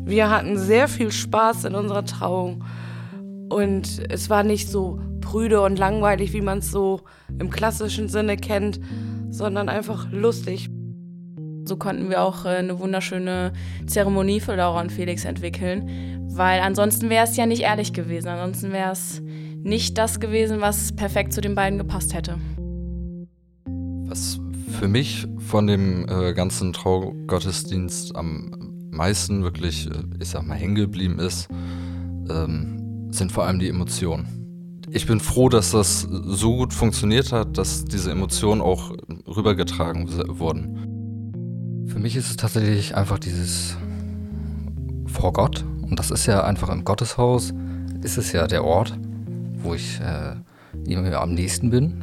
Wir hatten sehr viel Spaß in unserer Trauung und es war nicht so prüde und langweilig, wie man es so im klassischen Sinne kennt, sondern einfach lustig. So konnten wir auch eine wunderschöne Zeremonie für Laura und Felix entwickeln, weil ansonsten wäre es ja nicht ehrlich gewesen. Ansonsten wäre es nicht das gewesen, was perfekt zu den beiden gepasst hätte. Was für mich von dem ganzen Traugottesdienst am meisten wirklich, ich sag mal, hängen geblieben ist, sind vor allem die Emotionen. Ich bin froh, dass das so gut funktioniert hat, dass diese Emotionen auch rübergetragen wurden. Für mich ist es tatsächlich einfach dieses vor Gott. Und das ist ja einfach im Gotteshaus, ist es ja der Ort, wo ich ihm am nächsten bin.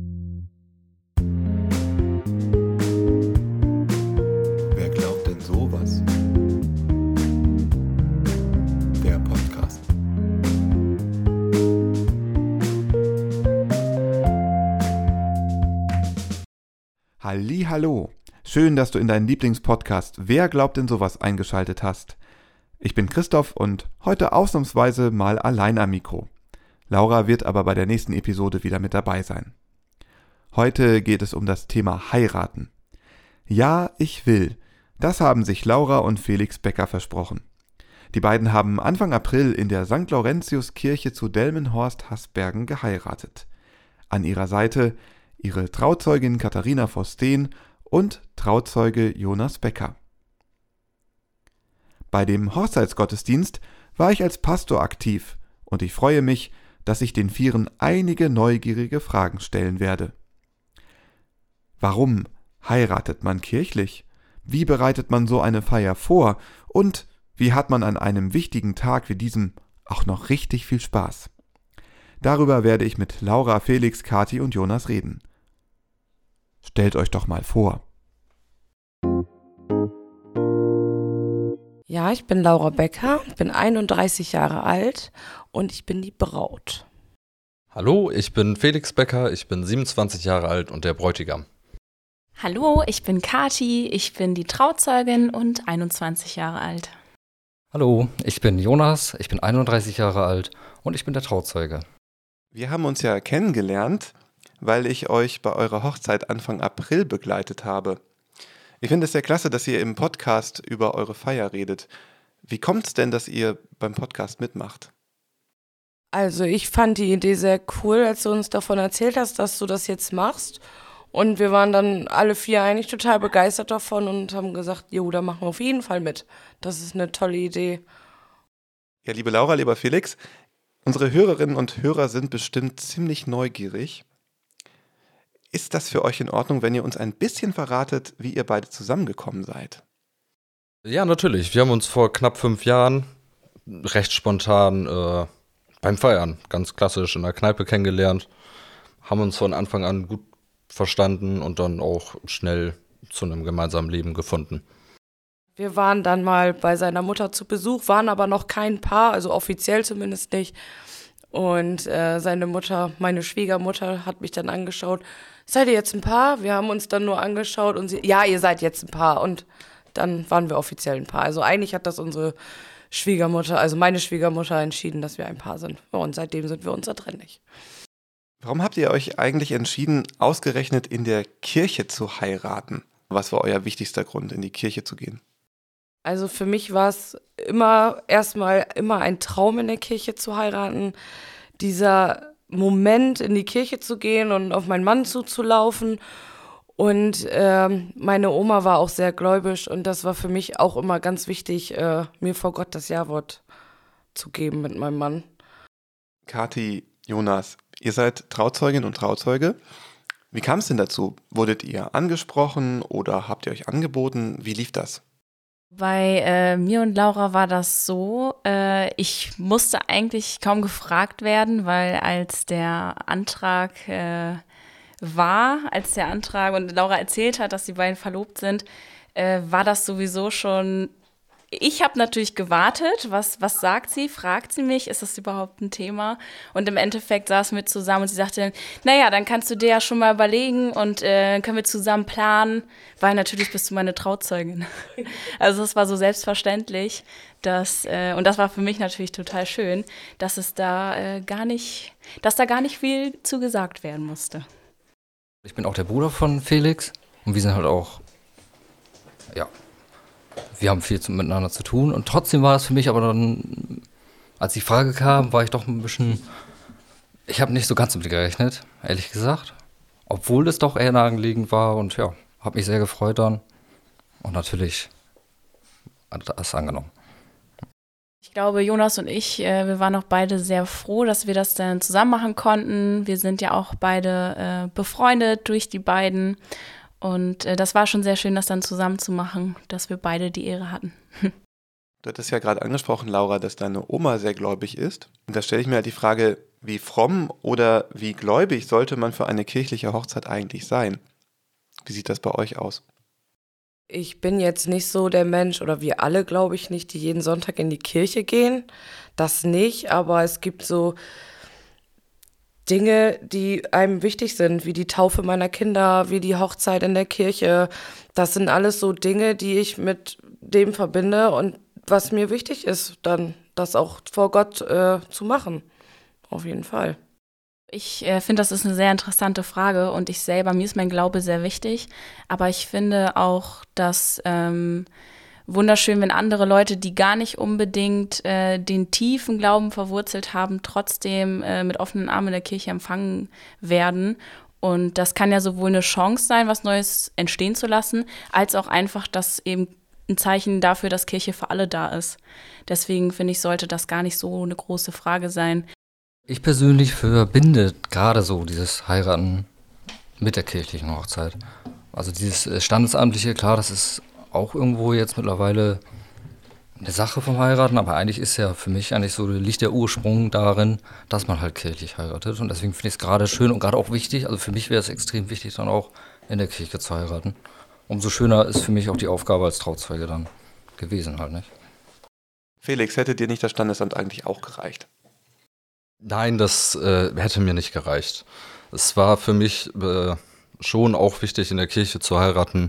Wer glaubt denn sowas? Der Podcast. Hallihallo. Schön, dass du in deinen Lieblingspodcast Wer glaubt denn sowas eingeschaltet hast. Ich bin Christoph und heute ausnahmsweise mal allein am Mikro. Laura wird aber bei der nächsten Episode wieder mit dabei sein. Heute geht es um das Thema Heiraten. Ja, ich will. Das haben sich Laura und Felix Becker versprochen. Die beiden haben Anfang April in der St. Laurentius-Kirche zu Delmenhorst-Hasbergen geheiratet. An ihrer Seite ihre Trauzeugin Katharina Vosten und Trauzeuge Jonas Becker. Bei dem Hochzeitsgottesdienst war ich als Pastor aktiv und ich freue mich, dass ich den Vieren einige neugierige Fragen stellen werde. Warum heiratet man kirchlich? Wie bereitet man so eine Feier vor? Und wie hat man an einem wichtigen Tag wie diesem auch noch richtig viel Spaß? Darüber werde ich mit Laura, Felix, Kathi und Jonas reden. Stellt euch doch mal vor. Ja, ich bin Laura Becker, bin 31 Jahre alt und ich bin die Braut. Hallo, ich bin Felix Becker, ich bin 27 Jahre alt und der Bräutigam. Hallo, ich bin Kathi, ich bin die Trauzeugin und 21 Jahre alt. Hallo, ich bin Jonas, ich bin 31 Jahre alt und ich bin der Trauzeuge. Wir haben uns ja kennengelernt, weil ich euch bei eurer Hochzeit Anfang April begleitet habe. Ich finde es sehr klasse, dass ihr im Podcast über eure Feier redet. Wie kommt es denn, dass ihr beim Podcast mitmacht? Also ich fand die Idee sehr cool, als du uns davon erzählt hast, dass du das jetzt machst. Und wir waren dann alle vier eigentlich total begeistert davon und haben gesagt, jo, da machen wir auf jeden Fall mit. Das ist eine tolle Idee. Ja, liebe Laura, lieber Felix, unsere Hörerinnen und Hörer sind bestimmt ziemlich neugierig. Ist das für euch in Ordnung, wenn ihr uns ein bisschen verratet, wie ihr beide zusammengekommen seid? Ja, natürlich. Wir haben uns vor knapp 5 Jahren recht spontan beim Feiern, ganz klassisch in der Kneipe kennengelernt, haben uns von Anfang an gut verstanden und dann auch schnell zu einem gemeinsamen Leben gefunden. Wir waren dann mal bei seiner Mutter zu Besuch, waren aber noch kein Paar, also offiziell zumindest nicht. Und seine Mutter, meine Schwiegermutter, hat mich dann angeschaut, seid ihr jetzt ein Paar? Wir haben uns dann nur angeschaut und sie, ja, ihr seid jetzt ein Paar. Und dann waren wir offiziell ein Paar. Also eigentlich hat das unsere Schwiegermutter, also meine Schwiegermutter entschieden, dass wir ein Paar sind. Und seitdem sind wir unzertrennlich. Warum habt ihr euch eigentlich entschieden, ausgerechnet in der Kirche zu heiraten? Was war euer wichtigster Grund, in die Kirche zu gehen? Also für mich war es immer ein Traum, in der Kirche zu heiraten. Dieser Moment, in die Kirche zu gehen und auf meinen Mann zuzulaufen. Und meine Oma war auch sehr gläubig und das war für mich auch immer ganz wichtig, mir vor Gott das Ja-Wort zu geben mit meinem Mann. Kathi, Jonas, ihr seid Trauzeugin und Trauzeuge. Wie kam es denn dazu? Wurdet ihr angesprochen oder habt ihr euch angeboten? Wie lief das? Bei mir und Laura war das so, ich musste eigentlich kaum gefragt werden, weil als der Antrag und Laura erzählt hat, dass die beiden verlobt sind, war das sowieso schon ich habe natürlich gewartet, was sagt sie, fragt sie mich, ist das überhaupt ein Thema? Und im Endeffekt saßen wir zusammen und sie sagte, naja, dann kannst du dir ja schon mal überlegen und können wir zusammen planen, weil natürlich bist du meine Trauzeugin. Also das war so selbstverständlich, und das war für mich natürlich total schön, dass es da gar nicht viel zu gesagt werden musste. Ich bin auch der Bruder von Felix und wir sind halt auch, ja, wir haben viel miteinander zu tun und trotzdem war das für mich aber dann, als die Frage kam, war ich doch ein bisschen, ich habe nicht so ganz damit gerechnet, ehrlich gesagt, obwohl es doch eher nahegelegen war und ja, habe mich sehr gefreut dann und natürlich hat das angenommen. Ich glaube, Jonas und ich, wir waren auch beide sehr froh, dass wir das dann zusammen machen konnten. Wir sind ja auch beide befreundet durch die beiden. Und das war schon sehr schön, das dann zusammen zu machen, dass wir beide die Ehre hatten. Du hattest ja gerade angesprochen, Laura, dass deine Oma sehr gläubig ist. Und da stelle ich mir halt die Frage, wie fromm oder wie gläubig sollte man für eine kirchliche Hochzeit eigentlich sein? Wie sieht das bei euch aus? Ich bin jetzt nicht so der Mensch, oder wir alle, glaube ich, nicht, die jeden Sonntag in die Kirche gehen. Das nicht, aber es gibt so Dinge, die einem wichtig sind, wie die Taufe meiner Kinder, wie die Hochzeit in der Kirche. Das sind alles so Dinge, die ich mit dem verbinde und was mir wichtig ist, dann das auch vor Gott zu machen. Auf jeden Fall. Ich finde, das ist eine sehr interessante Frage und mir ist mein Glaube sehr wichtig, aber ich finde auch, dass wunderschön, wenn andere Leute, die gar nicht unbedingt den tiefen Glauben verwurzelt haben, trotzdem mit offenen Armen in der Kirche empfangen werden. Und das kann ja sowohl eine Chance sein, was Neues entstehen zu lassen, als auch einfach das eben ein Zeichen dafür, dass Kirche für alle da ist. Deswegen finde ich, sollte das gar nicht so eine große Frage sein. Ich persönlich verbinde gerade so dieses Heiraten mit der kirchlichen Hochzeit. Also dieses Standesamtliche, klar, das ist auch irgendwo jetzt mittlerweile eine Sache vom Heiraten, aber eigentlich ist ja für mich eigentlich so, liegt der Ursprung darin, dass man halt kirchlich heiratet und deswegen finde ich es gerade schön und gerade auch wichtig, also für mich wäre es extrem wichtig, dann auch in der Kirche zu heiraten. Umso schöner ist für mich auch die Aufgabe als Trauzeuge dann gewesen halt, nicht? Felix, hätte dir nicht das Standesamt eigentlich auch gereicht? Nein, das hätte mir nicht gereicht. Es war für mich schon auch wichtig, in der Kirche zu heiraten.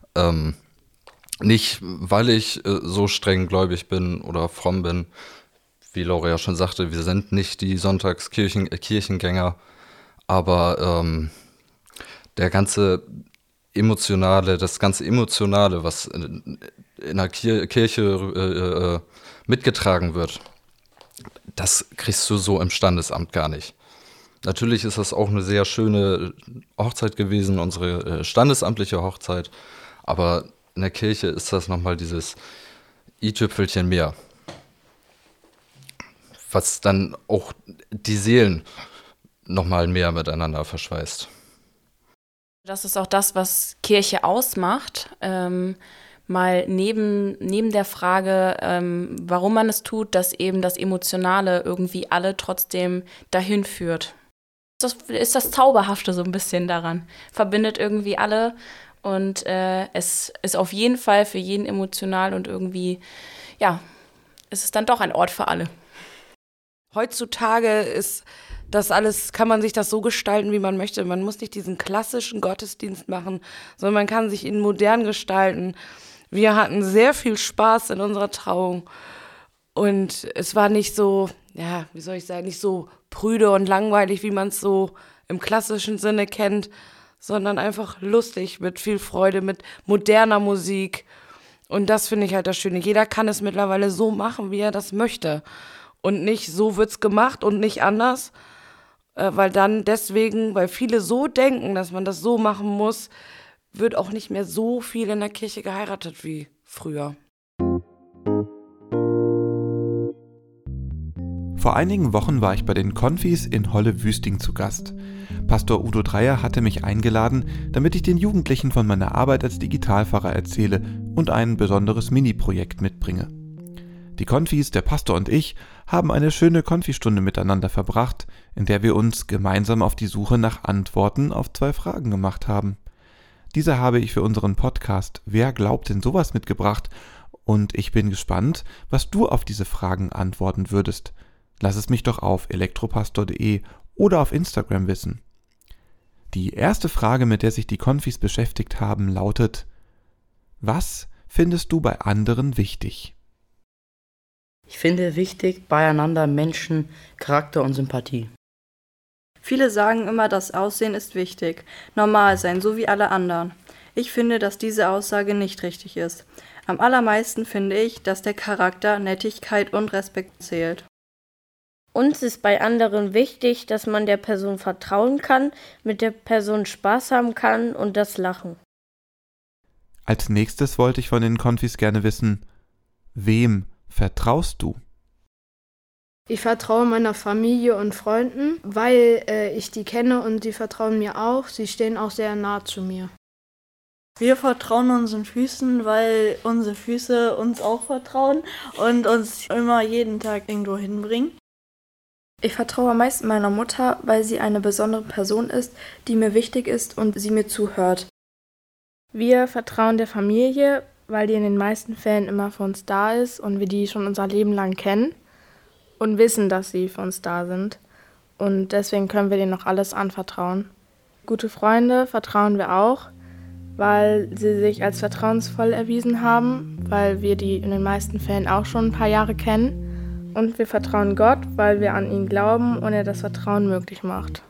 Nicht, weil ich so streng gläubig bin oder fromm bin. Wie Laura ja schon sagte, wir sind nicht die Sonntagskirchengänger. Aber das ganze Emotionale, was in der Kirche mitgetragen wird, das kriegst du so im Standesamt gar nicht. Natürlich ist das auch eine sehr schöne Hochzeit gewesen, unsere standesamtliche Hochzeit, aber in der Kirche ist das nochmal dieses i-Tüpfelchen mehr, was dann auch die Seelen nochmal mehr miteinander verschweißt. Das ist auch das, was Kirche ausmacht. Mal neben der Frage, warum man es tut, dass eben das Emotionale irgendwie alle trotzdem dahin führt. Das ist das Zauberhafte so ein bisschen daran. Verbindet irgendwie alle und es ist auf jeden Fall für jeden emotional und irgendwie, ja, es ist dann doch ein Ort für alle. Heutzutage ist das alles, kann man sich das so gestalten, wie man möchte. Man muss nicht diesen klassischen Gottesdienst machen, sondern man kann sich ihn modern gestalten. Wir hatten sehr viel Spaß in unserer Trauung und es war nicht so, ja, wie soll ich sagen, nicht so prüde und langweilig, wie man es so im klassischen Sinne kennt, sondern einfach lustig, mit viel Freude, mit moderner Musik. Und das finde ich halt das Schöne. Jeder kann es mittlerweile so machen, wie er das möchte. Und nicht so wird's gemacht und nicht anders, weil viele so denken, dass man das so machen muss, wird auch nicht mehr so viel in der Kirche geheiratet wie früher. Vor einigen Wochen war ich bei den Konfis in Holle-Wüsting zu Gast. Pastor Udo Dreier hatte mich eingeladen, damit ich den Jugendlichen von meiner Arbeit als Digitalpfarrer erzähle und ein besonderes Mini-Projekt mitbringe. Die Konfis, der Pastor und ich, haben eine schöne Konfistunde miteinander verbracht, in der wir uns gemeinsam auf die Suche nach Antworten auf 2 Fragen gemacht haben. Diese habe ich für unseren Podcast Wer glaubt denn sowas mitgebracht Und ich bin gespannt, was du auf diese Fragen antworten würdest. Lass es mich doch auf elektropastor.de oder auf Instagram wissen. Die erste Frage, mit der sich die Konfis beschäftigt haben, lautet: Was findest du bei anderen wichtig? Ich finde wichtig beieinander Menschen, Charakter und Sympathie. Viele sagen immer, das Aussehen ist wichtig, normal sein, so wie alle anderen. Ich finde, dass diese Aussage nicht richtig ist. Am allermeisten finde ich, dass der Charakter, Nettigkeit und Respekt zählt. Uns ist bei anderen wichtig, dass man der Person vertrauen kann, mit der Person Spaß haben kann und das Lachen. Als nächstes wollte ich von den Konfis gerne wissen: Wem vertraust du? Ich vertraue meiner Familie und Freunden, weil ich die kenne und die vertrauen mir auch. Sie stehen auch sehr nah zu mir. Wir vertrauen unseren Füßen, weil unsere Füße uns auch vertrauen und uns immer jeden Tag irgendwo hinbringen. Ich vertraue am meisten meiner Mutter, weil sie eine besondere Person ist, die mir wichtig ist und sie mir zuhört. Wir vertrauen der Familie, weil die in den meisten Fällen immer für uns da ist und wir die schon unser Leben lang kennen und wissen, dass sie für uns da sind. Und deswegen können wir denen noch alles anvertrauen. Gute Freunde vertrauen wir auch, weil sie sich als vertrauensvoll erwiesen haben, weil wir die in den meisten Fällen auch schon ein paar Jahre kennen. Und wir vertrauen Gott, weil wir an ihn glauben und er das Vertrauen möglich macht.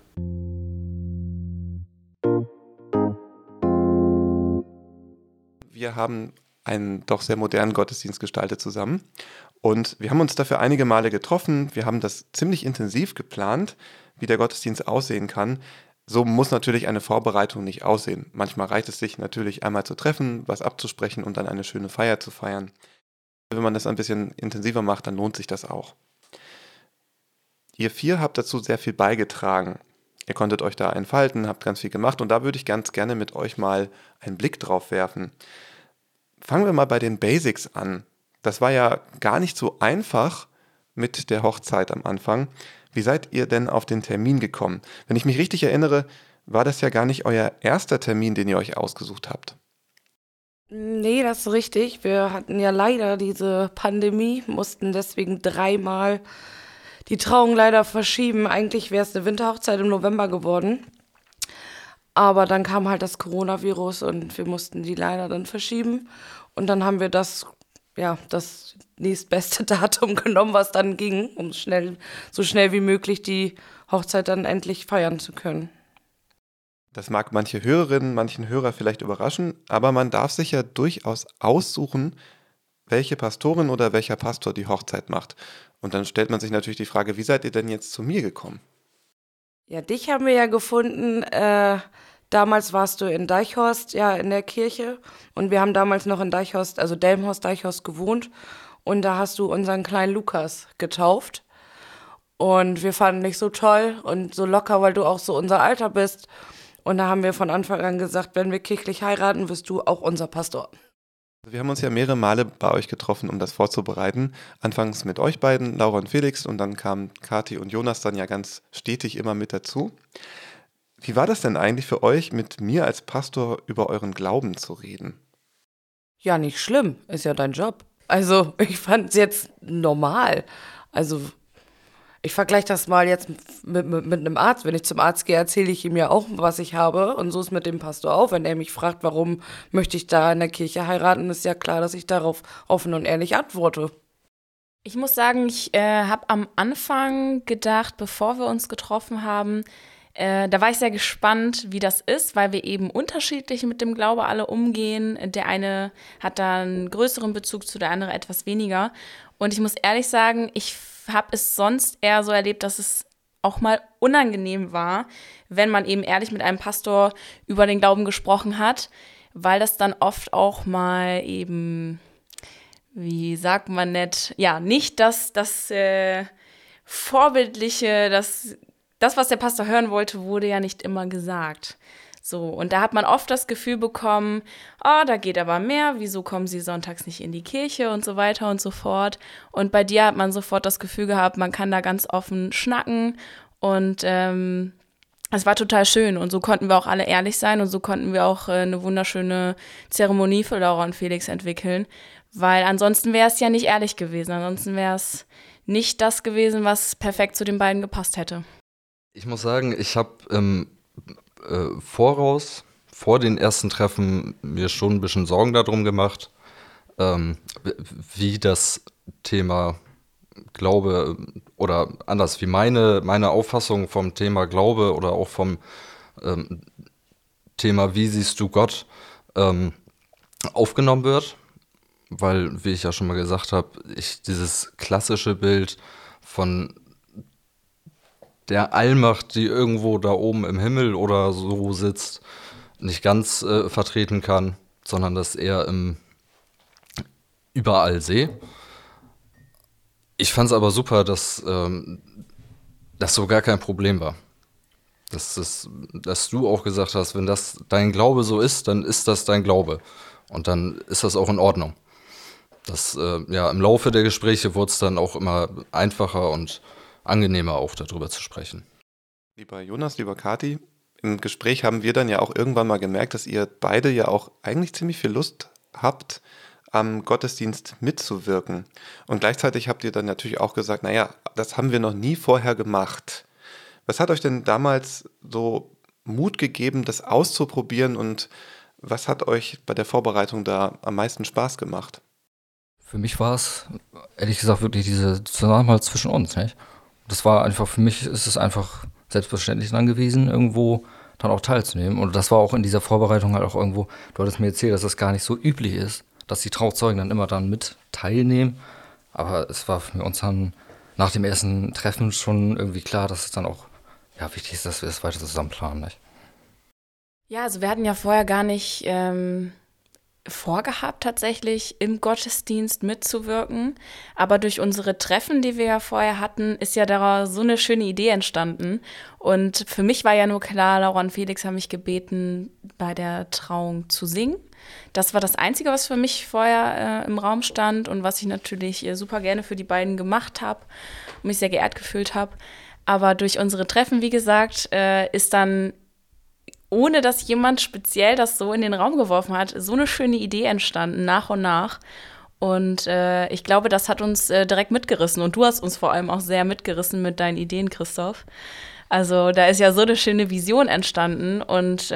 Wir haben einen doch sehr modernen Gottesdienst gestaltet zusammen und wir haben uns dafür einige Male getroffen. Wir haben das ziemlich intensiv geplant, wie der Gottesdienst aussehen kann. So muss natürlich eine Vorbereitung nicht aussehen. Manchmal reicht es sich natürlich einmal zu treffen, was abzusprechen und dann eine schöne Feier zu feiern. Wenn man das ein bisschen intensiver macht, dann lohnt sich das auch. Ihr 4 habt dazu sehr viel beigetragen. Ihr konntet euch da entfalten, habt ganz viel gemacht und da würde ich ganz gerne mit euch mal einen Blick drauf werfen. Fangen wir mal bei den Basics an. Das war ja gar nicht so einfach mit der Hochzeit am Anfang. Wie seid ihr denn auf den Termin gekommen? Wenn ich mich richtig erinnere, war das ja gar nicht euer erster Termin, den ihr euch ausgesucht habt. Nee, das ist richtig. Wir hatten ja leider diese Pandemie, mussten deswegen 3-mal die Trauung leider verschieben. Eigentlich wäre es eine Winterhochzeit im November geworden. Aber dann kam halt das Coronavirus und wir mussten die leider dann verschieben. Und dann haben wir das nächstbeste Datum genommen, was dann ging, um so schnell wie möglich die Hochzeit dann endlich feiern zu können. Das mag manche Hörerinnen, manchen Hörer vielleicht überraschen, aber man darf sich ja durchaus aussuchen, welche Pastorin oder welcher Pastor die Hochzeit macht. Und dann stellt man sich natürlich die Frage, wie seid ihr denn jetzt zu mir gekommen? Ja, dich haben wir ja gefunden. Damals warst du in Deichhorst, ja, in der Kirche. Und wir haben damals noch in Deichhorst, also Delmenhorst, Deichhorst gewohnt. Und da hast du unseren kleinen Lukas getauft. Und wir fanden dich so toll und so locker, weil du auch so unser Alter bist. Und da haben wir von Anfang an gesagt, wenn wir kirchlich heiraten, wirst du auch unser Pastor. Wir haben uns ja mehrere Male bei euch getroffen, um das vorzubereiten. Anfangs mit euch beiden, Laura und Felix, und dann kamen Kathi und Jonas dann ja ganz stetig immer mit dazu. Wie war das denn eigentlich für euch, mit mir als Pastor über euren Glauben zu reden? Ja, nicht schlimm, ist ja dein Job. Also ich fand es jetzt normal. Also ich vergleiche das mal jetzt mit einem Arzt. Wenn ich zum Arzt gehe, erzähle ich ihm ja auch, was ich habe. Und so ist mit dem Pastor auch. Wenn er mich fragt, warum möchte ich da in der Kirche heiraten, ist ja klar, dass ich darauf offen und ehrlich antworte. Ich muss sagen, ich habe am Anfang gedacht, bevor wir uns getroffen haben, da war ich sehr gespannt, wie das ist, weil wir eben unterschiedlich mit dem Glaube alle umgehen. Der eine hat da einen größeren Bezug zu, der andere etwas weniger. Und ich muss ehrlich sagen, ich habe es sonst eher so erlebt, dass es auch mal unangenehm war, wenn man eben ehrlich mit einem Pastor über den Glauben gesprochen hat, weil das dann oft auch mal eben, wie sagt man nett, ja, nicht das Vorbildliche, das, was der Pastor hören wollte, wurde ja nicht immer gesagt. So, und da hat man oft das Gefühl bekommen, da geht aber mehr, wieso kommen Sie sonntags nicht in die Kirche und so weiter und so fort. Und bei dir hat man sofort das Gefühl gehabt, man kann da ganz offen schnacken und es war total schön. Und so konnten wir auch alle ehrlich sein und so konnten wir auch eine wunderschöne Zeremonie für Laura und Felix entwickeln, Weil ansonsten wäre es ja nicht ehrlich gewesen. Ansonsten wäre es nicht das gewesen, was perfekt zu den beiden gepasst hätte. Ich muss sagen, ich habe vor den ersten Treffen mir schon ein bisschen Sorgen darum gemacht, wie das Thema Glaube oder anders, wie meine Auffassung vom Thema Glaube oder auch vom Thema, wie siehst du Gott, aufgenommen wird. Weil, wie ich ja schon mal gesagt habe, ich dieses klassische Bild von der Allmacht, die irgendwo da oben im Himmel oder so sitzt, nicht ganz vertreten kann, sondern das eher überall sehe. Ich fand es aber super, dass das so gar kein Problem war. Dass du auch gesagt hast, wenn das dein Glaube so ist, dann ist das dein Glaube. Und dann ist das auch in Ordnung. Im Laufe der Gespräche wurde es dann auch immer einfacher und angenehmer, auch darüber zu sprechen. Lieber Jonas, lieber Kati, im Gespräch haben wir dann ja auch irgendwann mal gemerkt, dass ihr beide ja auch eigentlich ziemlich viel Lust habt, am Gottesdienst mitzuwirken. Und gleichzeitig habt ihr dann natürlich auch gesagt, naja, das haben wir noch nie vorher gemacht. Was hat euch denn damals so Mut gegeben, das auszuprobieren, und was hat euch bei der Vorbereitung da am meisten Spaß gemacht? Für mich war es, ehrlich gesagt, wirklich diese Zusammenhalt zwischen uns, nicht? Das war einfach, für mich ist es einfach selbstverständlich dann gewesen, irgendwo dann auch teilzunehmen. Und das war auch in dieser Vorbereitung halt auch irgendwo, du hattest mir erzählt, dass das gar nicht so üblich ist, dass die Trauzeugen dann immer dann mit teilnehmen. Aber es war für uns dann nach dem ersten Treffen schon irgendwie klar, dass es dann auch wichtig ist, dass wir es weiter zusammen planen, nicht? Ja, also wir hatten ja vorher gar nicht vorgehabt, tatsächlich im Gottesdienst mitzuwirken. Aber durch unsere Treffen, die wir ja vorher hatten, ist ja da so eine schöne Idee entstanden. Und für mich war ja nur klar, Laura und Felix haben mich gebeten, bei der Trauung zu singen. Das war das Einzige, was für mich vorher im Raum stand und was ich natürlich super gerne für die beiden gemacht habe und mich sehr geehrt gefühlt habe. Aber durch unsere Treffen, wie gesagt, ist dann, ohne dass jemand speziell das so in den Raum geworfen hat, so eine schöne Idee entstanden, nach und nach. Und ich glaube, das hat uns direkt mitgerissen. Und du hast uns vor allem auch sehr mitgerissen mit deinen Ideen, Christoph. Also da ist ja so eine schöne Vision entstanden. Und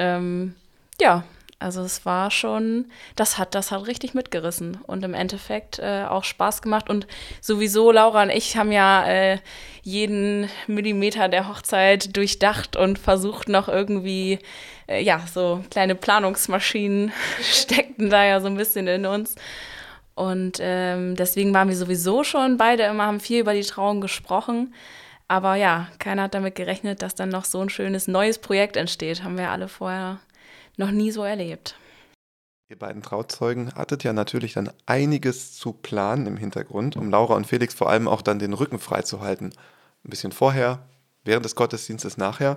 also es war schon, das hat richtig mitgerissen. Und im Endeffekt auch Spaß gemacht. Und sowieso, Laura und ich haben ja jeden Millimeter der Hochzeit durchdacht und versucht noch irgendwie, so kleine Planungsmaschinen steckten da ja so ein bisschen in uns. Und deswegen waren wir sowieso schon beide immer, haben viel über die Trauung gesprochen. Aber ja, keiner hat damit gerechnet, dass dann noch so ein schönes neues Projekt entsteht. Haben wir alle vorher noch nie so erlebt. Ihr beiden Trauzeugen hattet ja natürlich dann einiges zu planen im Hintergrund, um Laura und Felix vor allem auch dann den Rücken frei zu halten. Ein bisschen vorher, während des Gottesdienstes, nachher.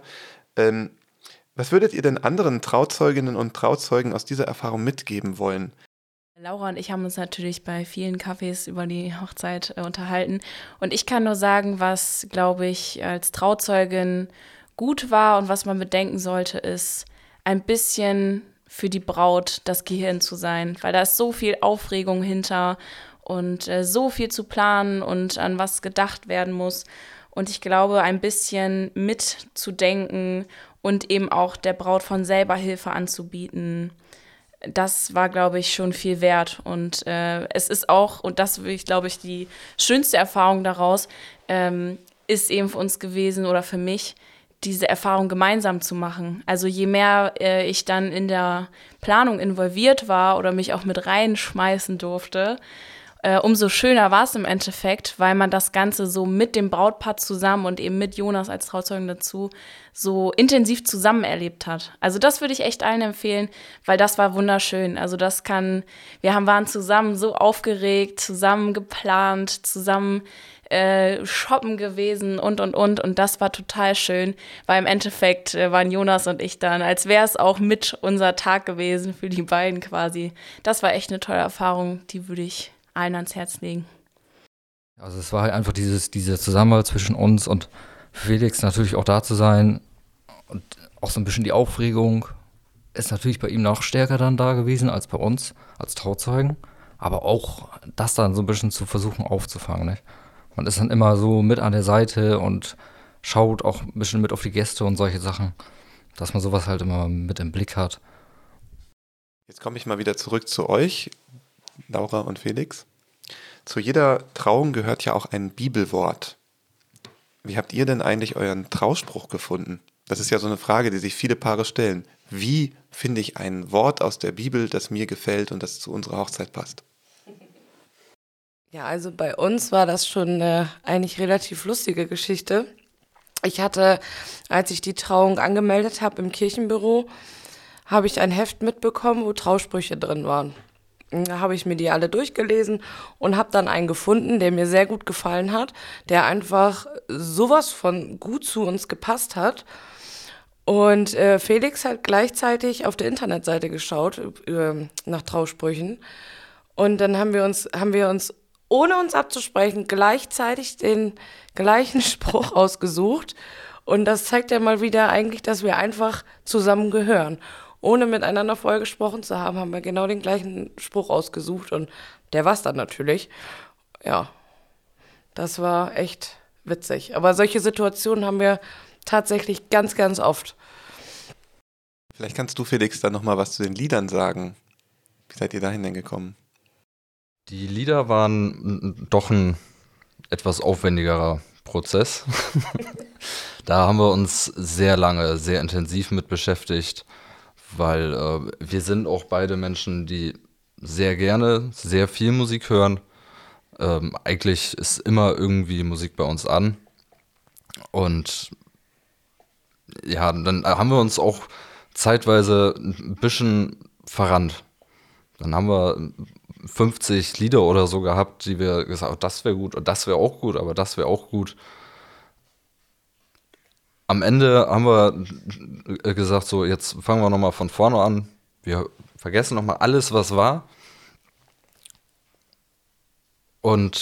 Was würdet ihr denn anderen Trauzeuginnen und Trauzeugen aus dieser Erfahrung mitgeben wollen? Laura und ich haben uns natürlich bei vielen Cafés über die Hochzeit unterhalten. Und ich kann nur sagen, was, glaube ich, als Trauzeugin gut war und was man bedenken sollte, ist, ein bisschen für die Braut das Gehirn zu sein, weil da ist so viel Aufregung hinter und so viel zu planen und an was gedacht werden muss. Und ich glaube, ein bisschen mitzudenken und eben auch der Braut von selber Hilfe anzubieten, das war, glaube ich, schon viel wert. Und es ist auch, und das will ich, glaube ich, die schönste Erfahrung daraus, ist eben für uns gewesen oder für mich, diese Erfahrung gemeinsam zu machen. Also je mehr ich dann in der Planung involviert war oder mich auch mit reinschmeißen durfte, umso schöner war es im Endeffekt, weil man das Ganze so mit dem Brautpaar zusammen und eben mit Jonas als Trauzeugen dazu so intensiv zusammen erlebt hat. Also das würde ich echt allen empfehlen, weil das war wunderschön. Also waren zusammen so aufgeregt, zusammen geplant, zusammen shoppen gewesen und das war total schön, weil im Endeffekt waren Jonas und ich dann, als wäre es auch mit unser Tag gewesen für die beiden quasi. Das war echt eine tolle Erfahrung, die würde ich allen ans Herz legen. Also es war halt einfach dieser Zusammenhalt zwischen uns und Felix natürlich auch da zu sein und auch so ein bisschen die Aufregung ist natürlich bei ihm noch stärker dann da gewesen als bei uns, als Trauzeugen. aber auch das dann so ein bisschen zu versuchen aufzufangen. Nicht? Man ist dann immer so mit an der Seite und schaut auch ein bisschen mit auf die Gäste und solche Sachen, dass man sowas halt immer mit im Blick hat. Jetzt komme ich mal wieder zurück zu euch, Laura und Felix. Zu jeder Trauung gehört ja auch ein Bibelwort. Wie habt ihr denn eigentlich euren Trauspruch gefunden? Das ist ja so eine Frage, die sich viele Paare stellen. Wie finde ich ein Wort aus der Bibel, das mir gefällt und das zu unserer Hochzeit passt? Ja, also bei uns war das schon eine eigentlich relativ lustige Geschichte. Ich hatte, als ich die Trauung angemeldet habe im Kirchenbüro, habe ich ein Heft mitbekommen, wo Trausprüche drin waren. Da habe ich mir die alle durchgelesen und habe dann einen gefunden, der mir sehr gut gefallen hat, der einfach sowas von gut zu uns gepasst hat. Und Felix hat gleichzeitig auf der Internetseite geschaut nach Trausprüchen. Und dann haben wir uns, ohne uns abzusprechen, gleichzeitig den gleichen Spruch ausgesucht. Und das zeigt ja mal wieder eigentlich, dass wir einfach zusammen gehören. Ohne miteinander vorher gesprochen zu haben, haben wir genau den gleichen Spruch ausgesucht und der war's dann natürlich. Ja, das war echt witzig. Aber solche Situationen haben wir tatsächlich ganz, ganz oft. Vielleicht kannst du, Felix, dann nochmal was zu den Liedern sagen. Wie seid ihr dahin denn gekommen? Die Lieder waren doch ein etwas aufwendigerer Prozess. Da haben wir uns sehr lange, sehr intensiv mit beschäftigt, weil wir sind auch beide Menschen, die sehr gerne, sehr viel Musik hören. Eigentlich ist immer irgendwie Musik bei uns an. Und ja, dann haben wir uns auch zeitweise ein bisschen verrannt. Dann haben wir 50 Lieder oder so gehabt, die wir gesagt haben, das wäre gut und das wäre auch gut, aber das wäre auch gut. Am Ende haben wir gesagt, so jetzt fangen wir nochmal von vorne an. Wir vergessen nochmal alles, was war. Und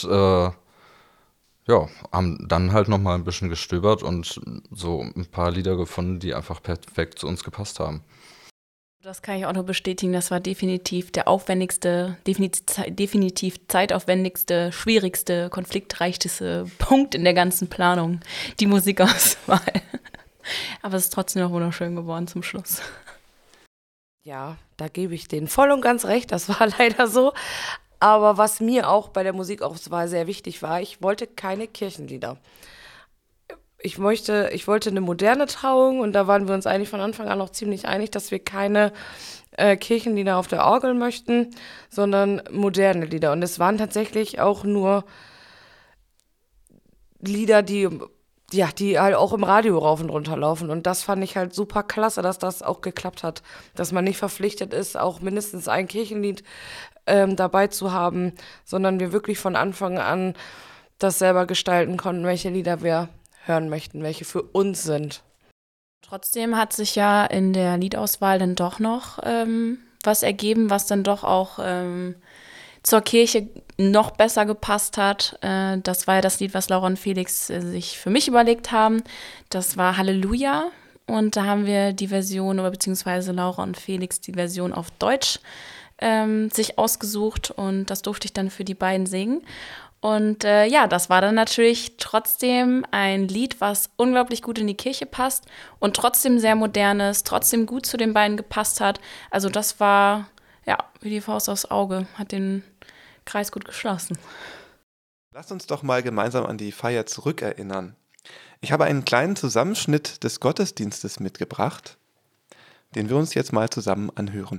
haben dann halt nochmal ein bisschen gestöbert und so ein paar Lieder gefunden, die einfach perfekt zu uns gepasst haben. Das kann ich auch nur bestätigen, das war definitiv der aufwendigste, definitiv zeitaufwendigste, schwierigste, konfliktreichste Punkt in der ganzen Planung, die Musikauswahl. Aber es ist trotzdem noch wunderschön geworden zum Schluss. Ja, da gebe ich denen voll und ganz recht, das war leider so. Aber was mir auch bei der Musikauswahl sehr wichtig war, ich wollte keine Kirchenlieder. Ich wollte eine moderne Trauung und da waren wir uns eigentlich von Anfang an auch ziemlich einig, dass wir keine Kirchenlieder auf der Orgel möchten, sondern moderne Lieder. Und es waren tatsächlich auch nur Lieder, die halt auch im Radio rauf und runter laufen. Und das fand ich halt super klasse, dass das auch geklappt hat. Dass man nicht verpflichtet ist, auch mindestens ein Kirchenlied dabei zu haben, sondern wir wirklich von Anfang an das selber gestalten konnten, welche Lieder wir hören möchten, welche für uns sind. Trotzdem hat sich ja in der Liedauswahl dann doch noch was ergeben, was dann doch auch zur Kirche noch besser gepasst hat. Das war ja das Lied, was Laura und Felix sich für mich überlegt haben. Das war Halleluja. Und da haben wir die Version, oder beziehungsweise Laura und Felix die Version auf Deutsch sich ausgesucht. Und das durfte ich dann für die beiden singen. Und das war dann natürlich trotzdem ein Lied, was unglaublich gut in die Kirche passt und trotzdem sehr modernes, trotzdem gut zu den beiden gepasst hat. Also das war, ja, wie die Faust aufs Auge, hat den Kreis gut geschlossen. Lasst uns doch mal gemeinsam an die Feier zurückerinnern. Ich habe einen kleinen Zusammenschnitt des Gottesdienstes mitgebracht, den wir uns jetzt mal zusammen anhören.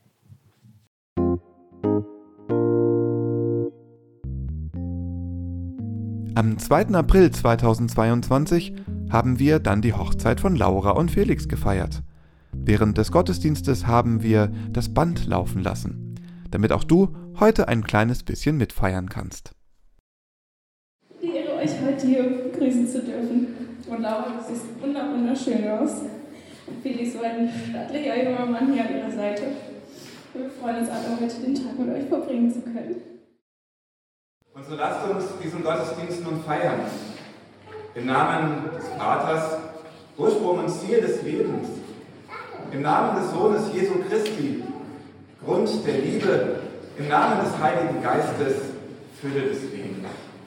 Am 2. April 2022 haben wir dann die Hochzeit von Laura und Felix gefeiert. Während des Gottesdienstes haben wir das Band laufen lassen, damit auch du heute ein kleines bisschen mitfeiern kannst. Die Ehre, euch heute hier begrüßen zu dürfen. Und Laura, du siehst wunderschön aus. Und Felix war ein stattlicher junger Mann hier an ihrer Seite. Wir freuen uns alle, heute den Tag mit euch verbringen zu können. Und so lasst uns diesen Gottesdienst nun feiern. Im Namen des Vaters, Ursprung und Ziel des Lebens. Im Namen des Sohnes Jesu Christi, Grund der Liebe Im Namen des Heiligen Geistes, Fülle des Lebens.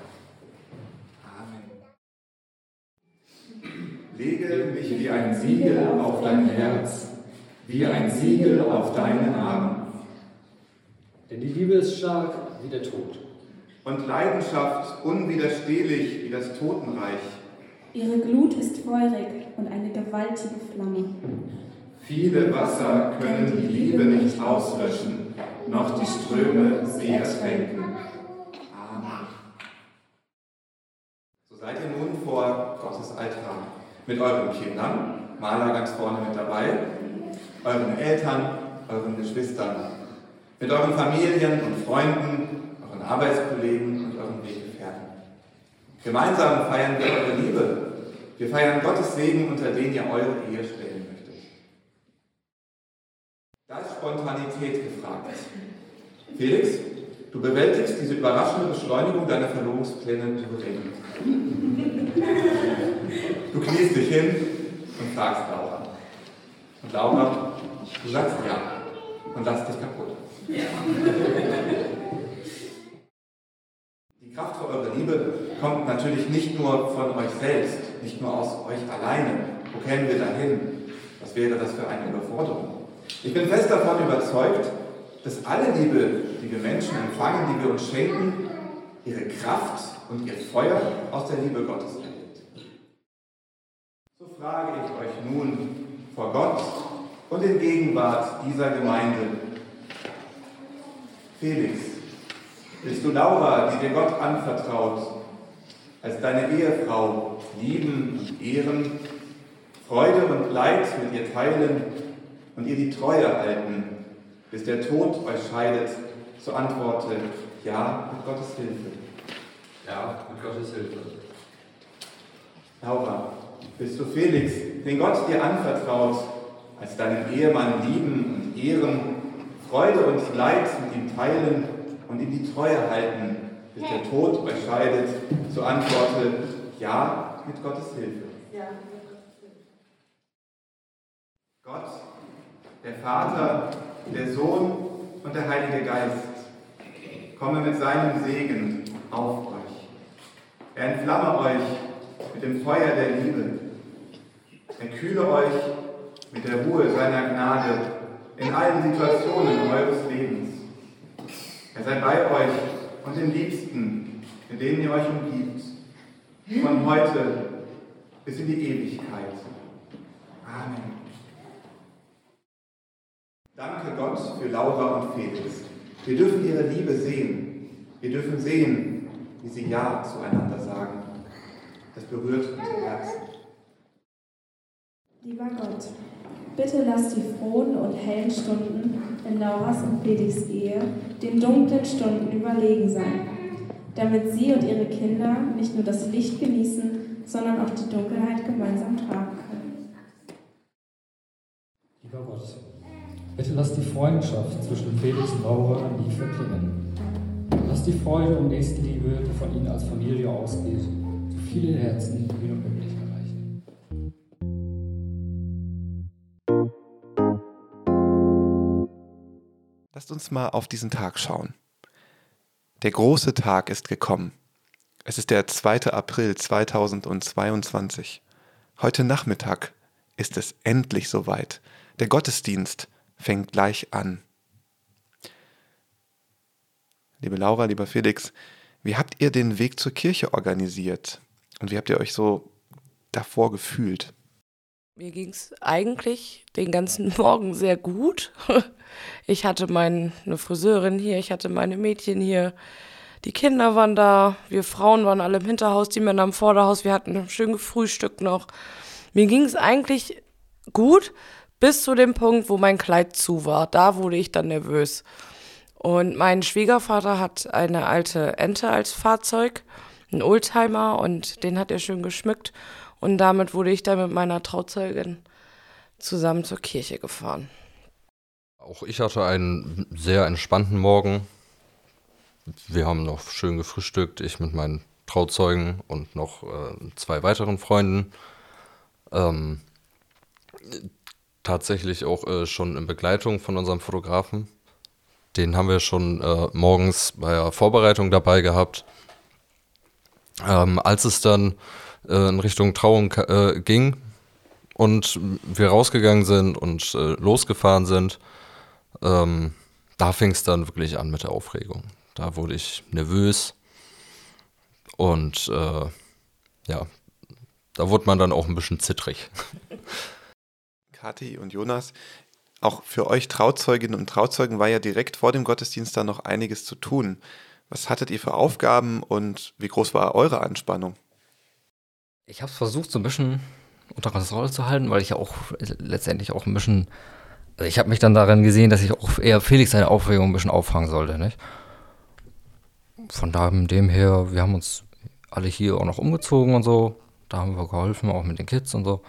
Amen. Lege mich wie ein Siegel auf dein Herz, wie ein Siegel auf deinen Arm. Denn die Liebe ist stark wie der Tod. Und Leidenschaft unwiderstehlich wie das Totenreich. Ihre Glut ist feurig und eine gewaltige Flamme. Viele Wasser können die Liebe nicht auslöschen, noch die Ströme sie ertränken. Amen. So seid ihr nun vor Gottes Altar. Mit euren Kindern, Maler ganz vorne mit dabei, euren Eltern, euren Geschwistern, mit euren Familien und Freunden, euren Arbeitskollegen und euren Weggefährten. Gemeinsam feiern wir eure Liebe. Wir feiern Gottes Segen, unter den ihr eure Ehe stellen möchtet. Da ist Spontanität gefragt. Felix, du bewältigst diese überraschende Beschleunigung deiner Verlobungspläne souverän. Du kniest dich hin und fragst Laura. Und Laura, du sagst ja und lass dich kaputt. Die Kraft für eure Liebe kommt natürlich nicht nur von euch selbst, nicht nur aus euch alleine. Wo kämen wir dahin? Was wäre das für eine Überforderung? Ich bin fest davon überzeugt, dass alle Liebe, die wir Menschen empfangen, die wir uns schenken, ihre Kraft und ihr Feuer aus der Liebe Gottes erhält. So frage ich euch nun vor Gott und in Gegenwart dieser Gemeinde: Felix, willst du Laura, die dir Gott anvertraut, als deine Ehefrau lieben und ehren, Freude und Leid mit ihr teilen und ihr die Treue halten, bis der Tod euch scheidet? So antworte: ja, mit Gottes Hilfe. Ja, mit Gottes Hilfe. Laura, willst du Felix, den Gott dir anvertraut, als deinen Ehemann lieben und ehren, Freude und Leid mit ihm teilen und ihm die Treue halten, bis der Tod euch scheidet? So antworte: ja, mit Gottes Hilfe. Ja. Gott, der Vater, der Sohn und der Heilige Geist, komme mit seinem Segen auf euch. Er entflamme euch mit dem Feuer der Liebe. Er kühle euch mit der Ruhe seiner Gnade in allen Situationen eures Lebens. Er sei bei euch und den Liebsten, mit denen ihr euch umgibt, von heute bis in die Ewigkeit. Amen. Danke Gott für Laura und Felix. Wir dürfen ihre Liebe sehen. Wir dürfen sehen, wie sie Ja zueinander sagen. Das berührt unser Herzen. Lieber Gott, bitte lass die frohen und hellen Stunden in Lauras und Felix' Ehe den dunklen Stunden überlegen sein, damit sie und ihre Kinder nicht nur das Licht genießen, sondern auch die Dunkelheit gemeinsam tragen können. Lieber Gott, bitte lass die Freundschaft zwischen Felix und Laura nie verklingen. Lass die Freude und Nächstenliebe, die von ihnen als Familie ausgeht, so viele Herzen wie nur möglich erreichen. Lasst uns mal auf diesen Tag schauen. Der große Tag ist gekommen. Es ist der 2. April 2022. Heute Nachmittag ist es endlich soweit. Der Gottesdienst fängt gleich an. Liebe Laura, lieber Felix, wie habt ihr den Weg zur Kirche organisiert? Und wie habt ihr euch so davor gefühlt? Mir ging es eigentlich den ganzen Morgen sehr gut. Ich hatte eine Friseurin hier, ich hatte meine Mädchen hier, die Kinder waren da, wir Frauen waren alle im Hinterhaus, die Männer im Vorderhaus, wir hatten schön gefrühstückt noch. Mir ging es eigentlich gut, bis zu dem Punkt, wo mein Kleid zu war. Da wurde ich dann nervös. Und mein Schwiegervater hat eine alte Ente als Fahrzeug, einen Oldtimer, und den hat er schön geschmückt. Und damit wurde ich dann mit meiner Trauzeugin zusammen zur Kirche gefahren. Auch ich hatte einen sehr entspannten Morgen. Wir haben noch schön gefrühstückt, ich mit meinen Trauzeugen und noch 2 weiteren Freunden. Tatsächlich auch schon in Begleitung von unserem Fotografen. den haben wir schon morgens bei der Vorbereitung dabei gehabt. Als es dann in Richtung Trauung ging und wir rausgegangen sind und losgefahren sind, da fing es dann wirklich an mit der Aufregung. Da wurde ich nervös und ja, da wurde man dann auch ein bisschen zittrig. Kathi und Jonas, auch für euch Trauzeuginnen und Trauzeugen war ja direkt vor dem Gottesdienst da noch einiges zu tun. Was hattet ihr für Aufgaben und wie groß war eure Anspannung? Ich habe es versucht, so ein bisschen unter Kontrolle zu halten, weil ich ja auch letztendlich auch ein bisschen, also ich habe mich dann darin gesehen, dass ich auch eher Felix seine Aufregung ein bisschen auffangen sollte, nicht? Von dem her, wir haben uns alle hier auch noch umgezogen und so, da haben wir geholfen, auch mit den Kids und so.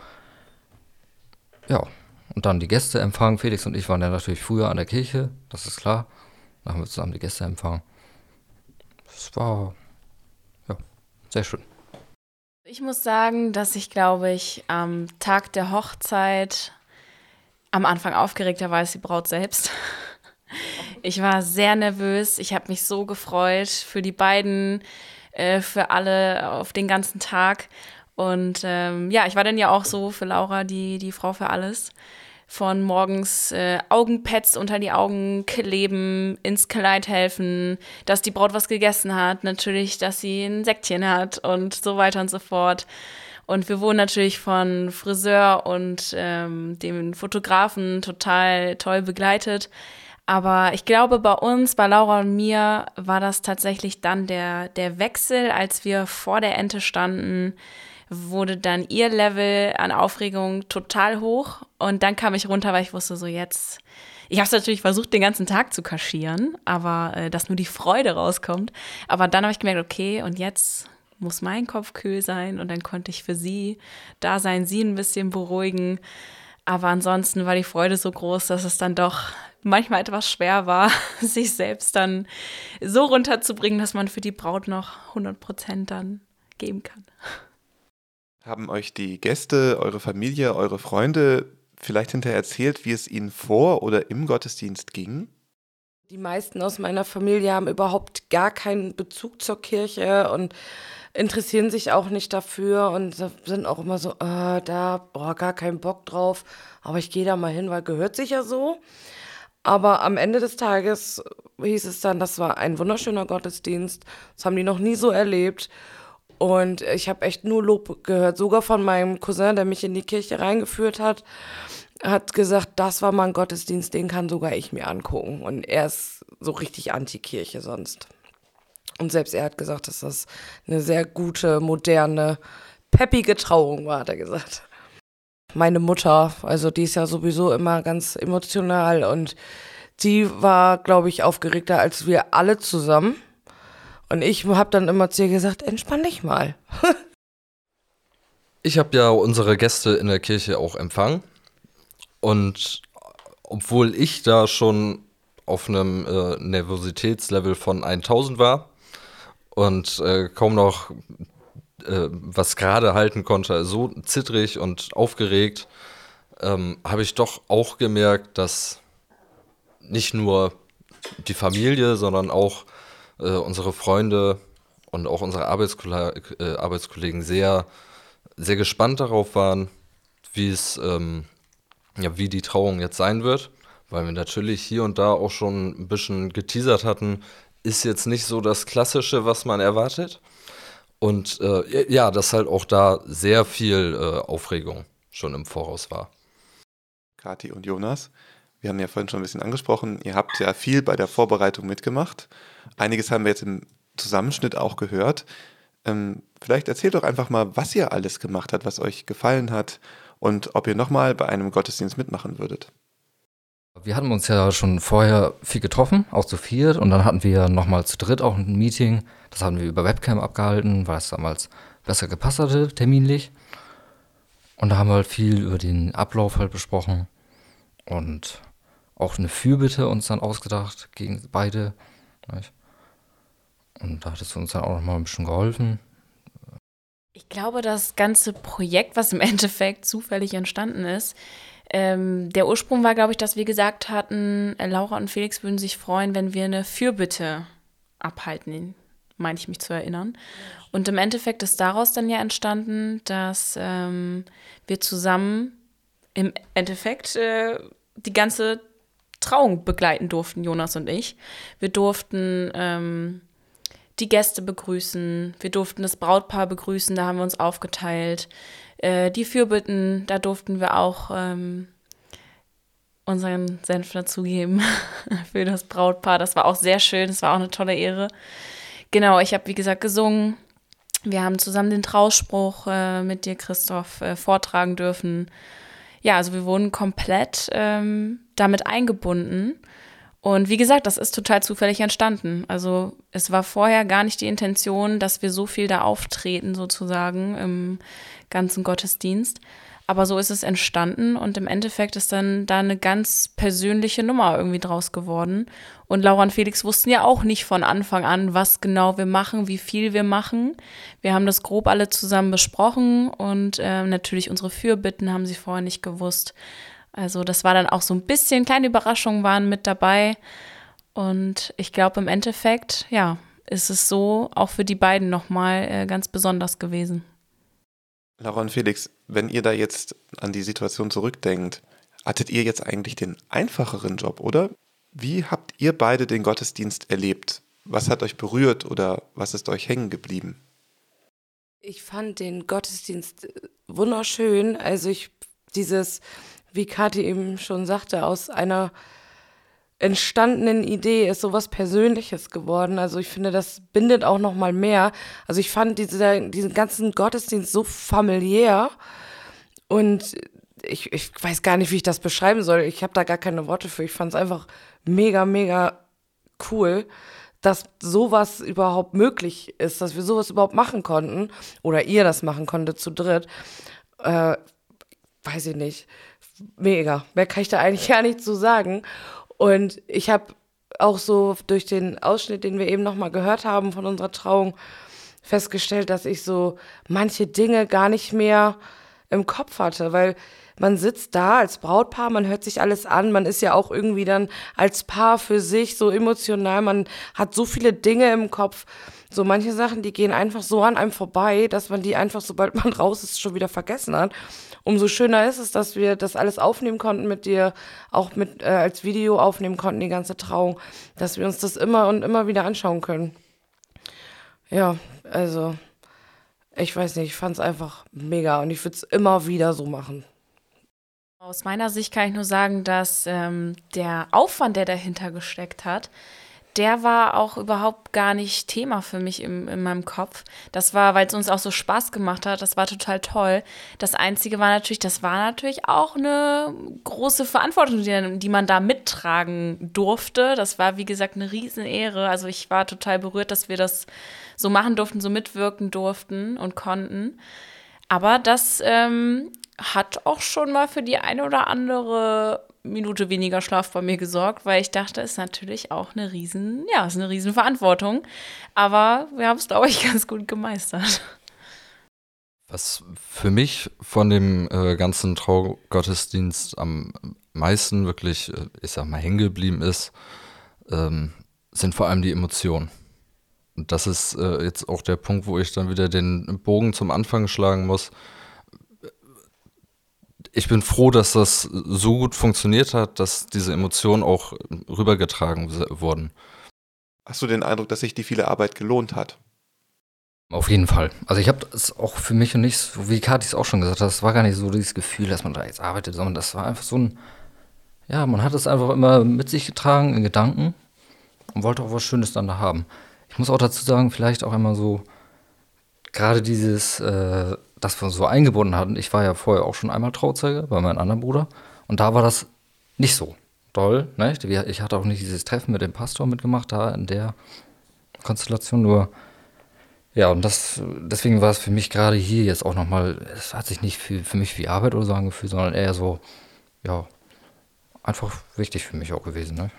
Ja, und dann die Gäste empfangen. Felix und ich waren ja natürlich früher an der Kirche, das ist klar. Da haben wir zusammen die Gäste empfangen. Das war, ja, sehr schön. Ich muss sagen, dass ich, glaube ich, am Tag der Hochzeit am Anfang aufgeregter war als die Braut selbst. Ich war sehr nervös. Ich habe mich so gefreut für die beiden, für alle auf den ganzen Tag. Und ja, ich war dann ja auch so für Laura die Frau für alles. Von morgens Augenpads unter die Augen kleben, ins Kleid helfen, dass die Braut was gegessen hat, natürlich, dass sie ein Säckchen hat und so weiter und so fort. Und wir wurden natürlich von Friseur und dem Fotografen total toll begleitet. Aber ich glaube, bei uns, bei Laura und mir, war das tatsächlich dann der Wechsel, als wir vor der Ente standen, wurde dann ihr Level an Aufregung total hoch und dann kam ich runter, weil ich wusste so jetzt, ich habe es natürlich versucht, den ganzen Tag zu kaschieren, aber dass nur die Freude rauskommt, aber dann habe ich gemerkt, okay, und jetzt muss mein Kopf kühl sein und dann konnte ich für sie da sein, sie ein bisschen beruhigen, aber ansonsten war die Freude so groß, dass es dann doch manchmal etwas schwer war, sich selbst dann so runterzubringen, dass man für die Braut noch 100% dann geben kann. Haben euch die Gäste, eure Familie, eure Freunde vielleicht hinterher erzählt, wie es ihnen vor oder im Gottesdienst ging? Die meisten aus meiner Familie haben überhaupt gar keinen Bezug zur Kirche und interessieren sich auch nicht dafür und sind auch immer so, gar keinen Bock drauf, aber ich gehe da mal hin, weil gehört sich ja so. Aber am Ende des Tages hieß es dann, das war ein wunderschöner Gottesdienst, das haben die noch nie so erlebt. Und ich habe echt nur Lob gehört, sogar von meinem Cousin, der mich in die Kirche reingeführt hat gesagt, das war mal ein Gottesdienst, den kann sogar ich mir angucken. Und er ist so richtig Anti-Kirche sonst. Und selbst er hat gesagt, dass das eine sehr gute, moderne, peppige Trauung war, hat er gesagt. Meine Mutter, also die ist ja sowieso immer ganz emotional und die war, glaube ich, aufgeregter als wir alle zusammen. Und ich habe dann immer zu ihr gesagt, entspann dich mal. Ich habe ja unsere Gäste in der Kirche auch empfangen. Und obwohl ich da schon auf einem Nervositätslevel von 1000 war und kaum noch was gerade halten konnte, so zittrig und aufgeregt, habe ich doch auch gemerkt, dass nicht nur die Familie, sondern auch unsere Freunde und auch unsere Arbeitskollegen sehr, sehr gespannt darauf waren, wie die Trauung jetzt sein wird, weil wir natürlich hier und da auch schon ein bisschen geteasert hatten, ist jetzt nicht so das Klassische, was man erwartet. Und dass halt auch da sehr viel Aufregung schon im Voraus war. Kathi und Jonas, wir haben ja vorhin schon ein bisschen angesprochen, ihr habt ja viel bei der Vorbereitung mitgemacht. Einiges haben wir jetzt im Zusammenschnitt auch gehört. Vielleicht erzählt doch einfach mal, was ihr alles gemacht habt, was euch gefallen hat und ob ihr nochmal bei einem Gottesdienst mitmachen würdet. Wir hatten uns ja schon vorher viel getroffen, auch zu viert, und dann hatten wir nochmal zu dritt auch ein Meeting. Das haben wir über Webcam abgehalten, weil es damals besser gepasst hatte, terminlich. Und da haben wir halt viel über den Ablauf halt besprochen und auch eine Fürbitte uns dann ausgedacht gegen beide. Und da hat es uns dann auch nochmal ein bisschen geholfen. Ich glaube, das ganze Projekt, was im Endeffekt zufällig entstanden ist, Der Ursprung war, glaube ich, dass wir gesagt hatten, Laura und Felix würden sich freuen, wenn wir eine Fürbitte abhalten, meine ich mich zu erinnern. Und im Endeffekt ist daraus dann ja entstanden, dass wir zusammen im Endeffekt die ganze Trauung begleiten durften, Jonas und ich. Wir durften die Gäste begrüßen, wir durften das Brautpaar begrüßen, da haben wir uns aufgeteilt. Die Fürbitten, da durften wir auch unseren Senf dazugeben für das Brautpaar. Das war auch sehr schön, das war auch eine tolle Ehre. Genau, ich habe, wie gesagt, gesungen. Wir haben zusammen den Trauspruch mit dir, Christoph, vortragen dürfen. Ja, also wir wurden komplett damit eingebunden. Und wie gesagt, das ist total zufällig entstanden. Also es war vorher gar nicht die Intention, dass wir so viel da auftreten sozusagen im ganzen Gottesdienst. Aber so ist es entstanden und im Endeffekt ist dann da eine ganz persönliche Nummer irgendwie draus geworden. Und Laura und Felix wussten ja auch nicht von Anfang an, was genau wir machen, wie viel wir machen. Wir haben das grob alle zusammen besprochen und natürlich unsere Fürbitten haben sie vorher nicht gewusst. Also das war dann auch so ein bisschen, kleine Überraschungen waren mit dabei. Und ich glaube im Endeffekt, ja, ist es so auch für die beiden nochmal ganz besonders gewesen. Laura und Felix, wenn ihr da jetzt an die Situation zurückdenkt, hattet ihr jetzt eigentlich den einfacheren Job, oder? Wie habt ihr beide den Gottesdienst erlebt? Was hat euch berührt oder was ist euch hängen geblieben? Ich fand den Gottesdienst wunderschön. Also wie Kathi eben schon sagte, aus einer entstandenen Idee ist sowas Persönliches geworden. Also ich finde, das bindet auch noch mal mehr. Also ich fand diesen ganzen Gottesdienst so familiär und ich weiß gar nicht, wie ich das beschreiben soll. Ich habe da gar keine Worte für. Ich fand es einfach mega, mega cool, dass sowas überhaupt möglich ist, dass wir sowas überhaupt machen konnten oder ihr das machen konntet zu dritt. Weiß ich nicht. Mega. Mehr kann ich da eigentlich gar nicht zu sagen. Und ich habe auch so durch den Ausschnitt, den wir eben nochmal gehört haben von unserer Trauung, festgestellt, dass ich so manche Dinge gar nicht mehr im Kopf hatte, weil man sitzt da als Brautpaar, man hört sich alles an, man ist ja auch irgendwie dann als Paar für sich so emotional, man hat so viele Dinge im Kopf, so manche Sachen, die gehen einfach so an einem vorbei, dass man die einfach, sobald man raus ist, schon wieder vergessen hat. Umso schöner ist es, dass wir das alles aufnehmen konnten mit dir, auch mit als Video aufnehmen konnten, die ganze Trauung, dass wir uns das immer und immer wieder anschauen können. Ja, also ich weiß nicht, ich fand es einfach mega und ich würde es immer wieder so machen. Aus meiner Sicht kann ich nur sagen, dass der Aufwand, der dahinter gesteckt hat, der war auch überhaupt gar nicht Thema für mich in meinem Kopf. Das war, weil es uns auch so Spaß gemacht hat, das war total toll. Das Einzige war natürlich auch eine große Verantwortung, die man da mittragen durfte. Das war, wie gesagt, eine Riesenehre. Also ich war total berührt, dass wir das so machen durften, so mitwirken durften und konnten. Aber das hat auch schon mal für die eine oder andere Minute weniger Schlaf bei mir gesorgt, weil ich dachte, es ist natürlich auch eine Riesenverantwortung. Aber wir haben es, glaube ich, ganz gut gemeistert. Was für mich von dem ganzen Traugottesdienst am meisten wirklich, ich sag mal, hängen geblieben ist, sind vor allem die Emotionen. Und das ist jetzt auch der Punkt, wo ich dann wieder den Bogen zum Anfang schlagen muss. Ich bin froh, dass das so gut funktioniert hat, dass diese Emotionen auch rübergetragen wurden. Hast du den Eindruck, dass sich die viele Arbeit gelohnt hat? Auf jeden Fall. Also ich habe es auch für mich und nicht, so wie Kathi es auch schon gesagt hat, es war gar nicht so dieses Gefühl, dass man da jetzt arbeitet, sondern das war einfach so man hat es einfach immer mit sich getragen in Gedanken und wollte auch was Schönes dann da haben. Ich muss auch dazu sagen, vielleicht auch immer so, gerade dieses, dass wir uns so eingebunden hatten. Ich war ja vorher auch schon einmal Trauzeuge bei meinem anderen Bruder und da war das nicht so doll. Ne? Ich hatte auch nicht dieses Treffen mit dem Pastor mitgemacht, da in der Konstellation, nur ja, und deswegen war es für mich gerade hier jetzt auch nochmal, es hat sich nicht für mich wie Arbeit oder so angefühlt, sondern eher so, ja, einfach wichtig für mich auch gewesen. Ne?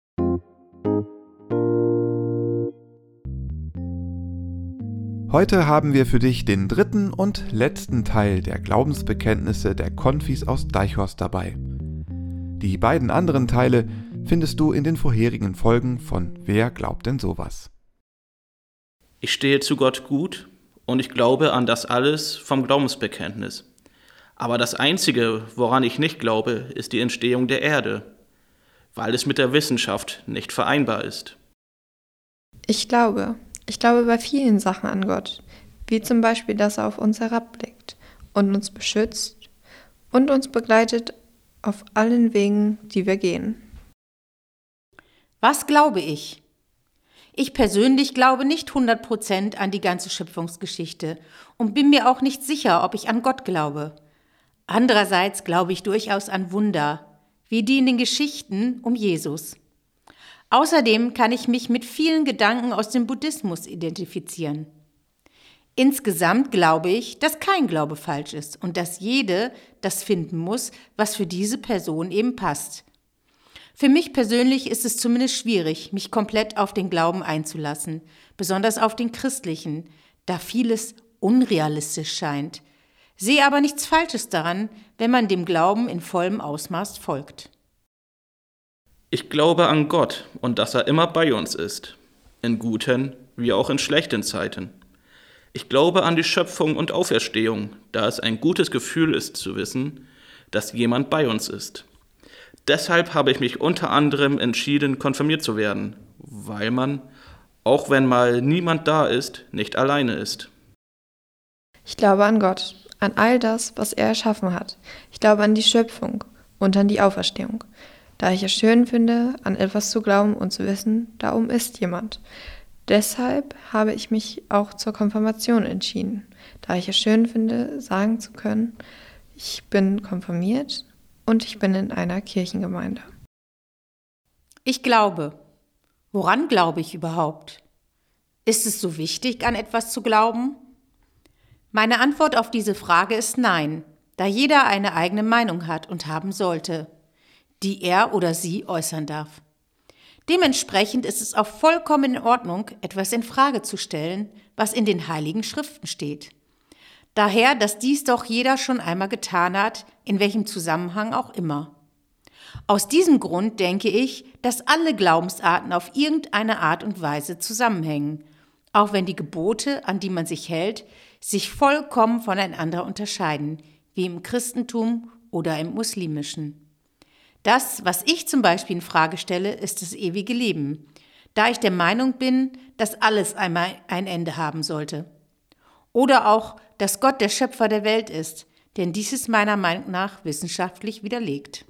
Heute haben wir für dich den dritten und letzten Teil der Glaubensbekenntnisse der Konfis aus Deichhorst dabei. Die beiden anderen Teile findest du in den vorherigen Folgen von Wer glaubt denn sowas? Ich stehe zu Gott gut und ich glaube an das alles vom Glaubensbekenntnis. Aber das Einzige, woran ich nicht glaube, ist die Entstehung der Erde, weil es mit der Wissenschaft nicht vereinbar ist. Ich glaube bei vielen Sachen an Gott, wie zum Beispiel, dass er auf uns herabblickt und uns beschützt und uns begleitet auf allen Wegen, die wir gehen. Was glaube ich? Ich persönlich glaube nicht 100% an die ganze Schöpfungsgeschichte und bin mir auch nicht sicher, ob ich an Gott glaube. Andererseits glaube ich durchaus an Wunder, wie die in den Geschichten um Jesus. Außerdem kann ich mich mit vielen Gedanken aus dem Buddhismus identifizieren. Insgesamt glaube ich, dass kein Glaube falsch ist und dass jede das finden muss, was für diese Person eben passt. Für mich persönlich ist es zumindest schwierig, mich komplett auf den Glauben einzulassen, besonders auf den christlichen, da vieles unrealistisch scheint. Sehe aber nichts Falsches daran, wenn man dem Glauben in vollem Ausmaß folgt. Ich glaube an Gott und dass er immer bei uns ist, in guten wie auch in schlechten Zeiten. Ich glaube an die Schöpfung und Auferstehung, da es ein gutes Gefühl ist zu wissen, dass jemand bei uns ist. Deshalb habe ich mich unter anderem entschieden, konfirmiert zu werden, weil man, auch wenn mal niemand da ist, nicht alleine ist. Ich glaube an Gott, an all das, was er erschaffen hat. Ich glaube an die Schöpfung und an die Auferstehung. Da ich es schön finde, an etwas zu glauben und zu wissen, da oben ist jemand. Deshalb habe ich mich auch zur Konfirmation entschieden, da ich es schön finde, sagen zu können, ich bin konfirmiert und ich bin in einer Kirchengemeinde. Ich glaube. Woran glaube ich überhaupt? Ist es so wichtig, an etwas zu glauben? Meine Antwort auf diese Frage ist nein, da jeder eine eigene Meinung hat und haben sollte, die er oder sie äußern darf. Dementsprechend ist es auch vollkommen in Ordnung, etwas in Frage zu stellen, was in den Heiligen Schriften steht. Daher, dass dies doch jeder schon einmal getan hat, in welchem Zusammenhang auch immer. Aus diesem Grund denke ich, dass alle Glaubensarten auf irgendeine Art und Weise zusammenhängen, auch wenn die Gebote, an die man sich hält, sich vollkommen voneinander unterscheiden, wie im Christentum oder im Muslimischen. Das, was ich zum Beispiel in Frage stelle, ist das ewige Leben, da ich der Meinung bin, dass alles einmal ein Ende haben sollte. Oder auch, dass Gott der Schöpfer der Welt ist, denn dies ist meiner Meinung nach wissenschaftlich widerlegt.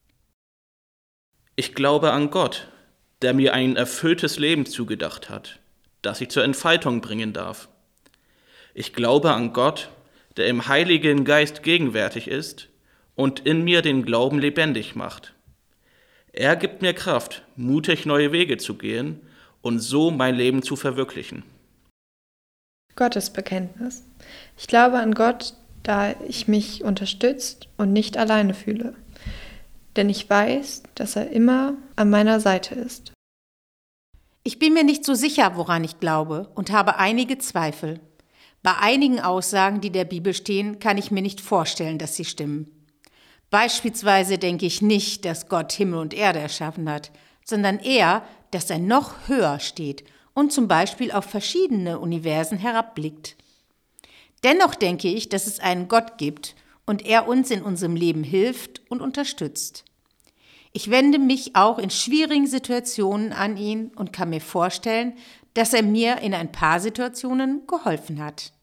Ich glaube an Gott, der mir ein erfülltes Leben zugedacht hat, das ich zur Entfaltung bringen darf. Ich glaube an Gott, der im Heiligen Geist gegenwärtig ist und in mir den Glauben lebendig macht. Er gibt mir Kraft, mutig neue Wege zu gehen und so mein Leben zu verwirklichen. Gottesbekenntnis. Ich glaube an Gott, da ich mich unterstützt und nicht alleine fühle. Denn ich weiß, dass er immer an meiner Seite ist. Ich bin mir nicht so sicher, woran ich glaube und habe einige Zweifel. Bei einigen Aussagen, die der Bibel stehen, kann ich mir nicht vorstellen, dass sie stimmen. Beispielsweise denke ich nicht, dass Gott Himmel und Erde erschaffen hat, sondern eher, dass er noch höher steht und zum Beispiel auf verschiedene Universen herabblickt. Dennoch denke ich, dass es einen Gott gibt und er uns in unserem Leben hilft und unterstützt. Ich wende mich auch in schwierigen Situationen an ihn und kann mir vorstellen, dass er mir in ein paar Situationen geholfen hat.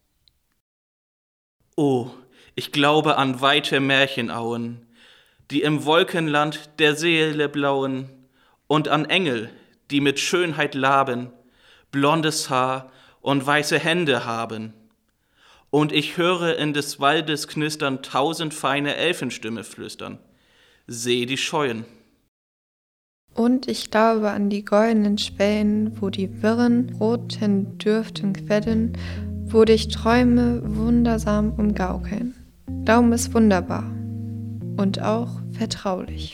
Oh, ich glaube an weite Märchenauen, die im Wolkenland der Seele blauen, und an Engel, die mit Schönheit laben, blondes Haar und weiße Hände haben. Und ich höre in des Waldes Knistern 1000 feine Elfenstimme flüstern. Seh die Scheuen. Und ich glaube an die goldenen Schwellen, wo die wirren, roten dürften quellen, wo dich Träume wundersam umgaukeln. Glauben ist wunderbar und auch vertraulich.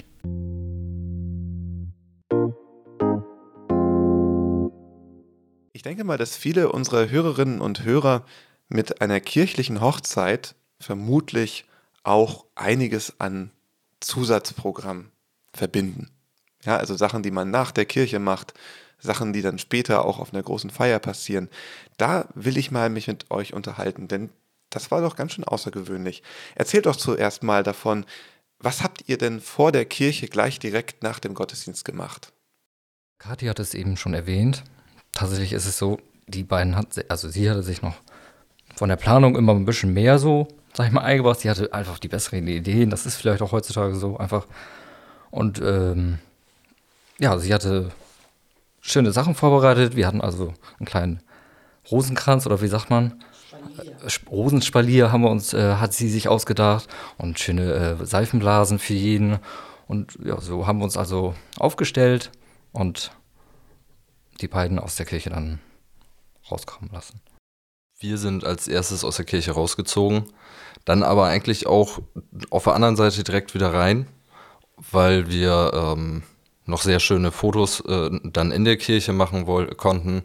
Ich denke mal, dass viele unserer Hörerinnen und Hörer mit einer kirchlichen Hochzeit vermutlich auch einiges an Zusatzprogramm verbinden. Ja, also Sachen, die man nach der Kirche macht, Sachen, die dann später auch auf einer großen Feier passieren. Da will ich mal mich mit euch unterhalten, denn das war doch ganz schön außergewöhnlich. Erzählt doch zuerst mal davon, was habt ihr denn vor der Kirche gleich direkt nach dem Gottesdienst gemacht? Kathi hat es eben schon erwähnt. Tatsächlich ist es so, sie hatte sich noch von der Planung immer ein bisschen mehr so, sag ich mal, eingebracht. Sie hatte einfach die besseren Ideen. Das ist vielleicht auch heutzutage so einfach. Und sie hatte schöne Sachen vorbereitet. Wir hatten also einen kleinen Rosenkranz, oder wie sagt man? Rosenspalier hat sie sich ausgedacht und schöne Seifenblasen für jeden. Und ja, so haben wir uns also aufgestellt und die beiden aus der Kirche dann rauskommen lassen. Wir sind als erstes aus der Kirche rausgezogen, dann aber eigentlich auch auf der anderen Seite direkt wieder rein, weil wir noch sehr schöne Fotos dann in der Kirche machen konnten.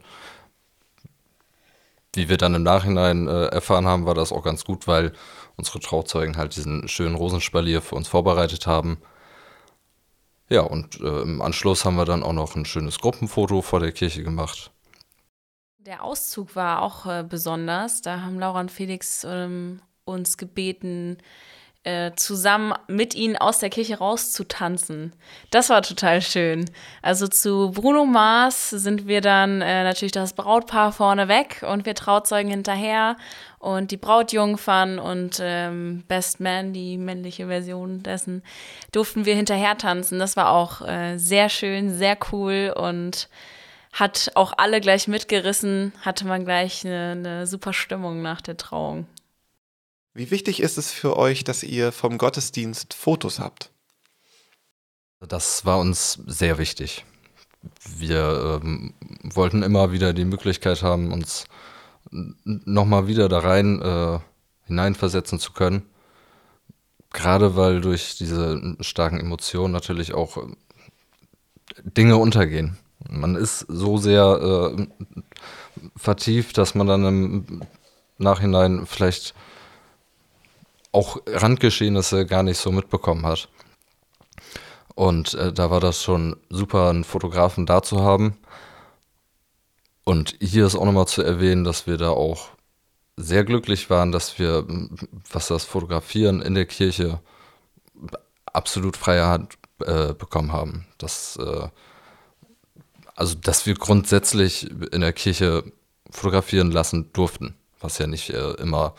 Wie wir dann im Nachhinein erfahren haben, war das auch ganz gut, weil unsere Trauzeugen halt diesen schönen Rosenspalier für uns vorbereitet haben. Ja, und im Anschluss haben wir dann auch noch ein schönes Gruppenfoto vor der Kirche gemacht. Der Auszug war auch besonders. Da haben Laura und Felix uns gebeten, zusammen mit ihnen aus der Kirche rauszutanzen. Das war total schön. Also zu Bruno Mars sind wir dann natürlich das Brautpaar vorne weg und wir Trauzeugen hinterher und die Brautjungfern und Best Man, die männliche Version dessen, durften wir hinterher tanzen. Das war auch sehr schön, sehr cool und hat auch alle gleich mitgerissen, hatte man gleich eine super Stimmung nach der Trauung. Wie wichtig ist es für euch, dass ihr vom Gottesdienst Fotos habt? Das war uns sehr wichtig. Wir wollten immer wieder die Möglichkeit haben, uns nochmal wieder da rein hineinversetzen zu können. Gerade weil durch diese starken Emotionen natürlich auch Dinge untergehen. Man ist so sehr vertieft, dass man dann im Nachhinein vielleicht auch Randgeschehnisse gar nicht so mitbekommen hat. Und da war das schon super, einen Fotografen da zu haben. Und hier ist auch nochmal zu erwähnen, dass wir da auch sehr glücklich waren, dass wir, was das Fotografieren in der Kirche, absolut freie Hand bekommen haben. Dass wir grundsätzlich in der Kirche fotografieren lassen durften, was ja nicht immer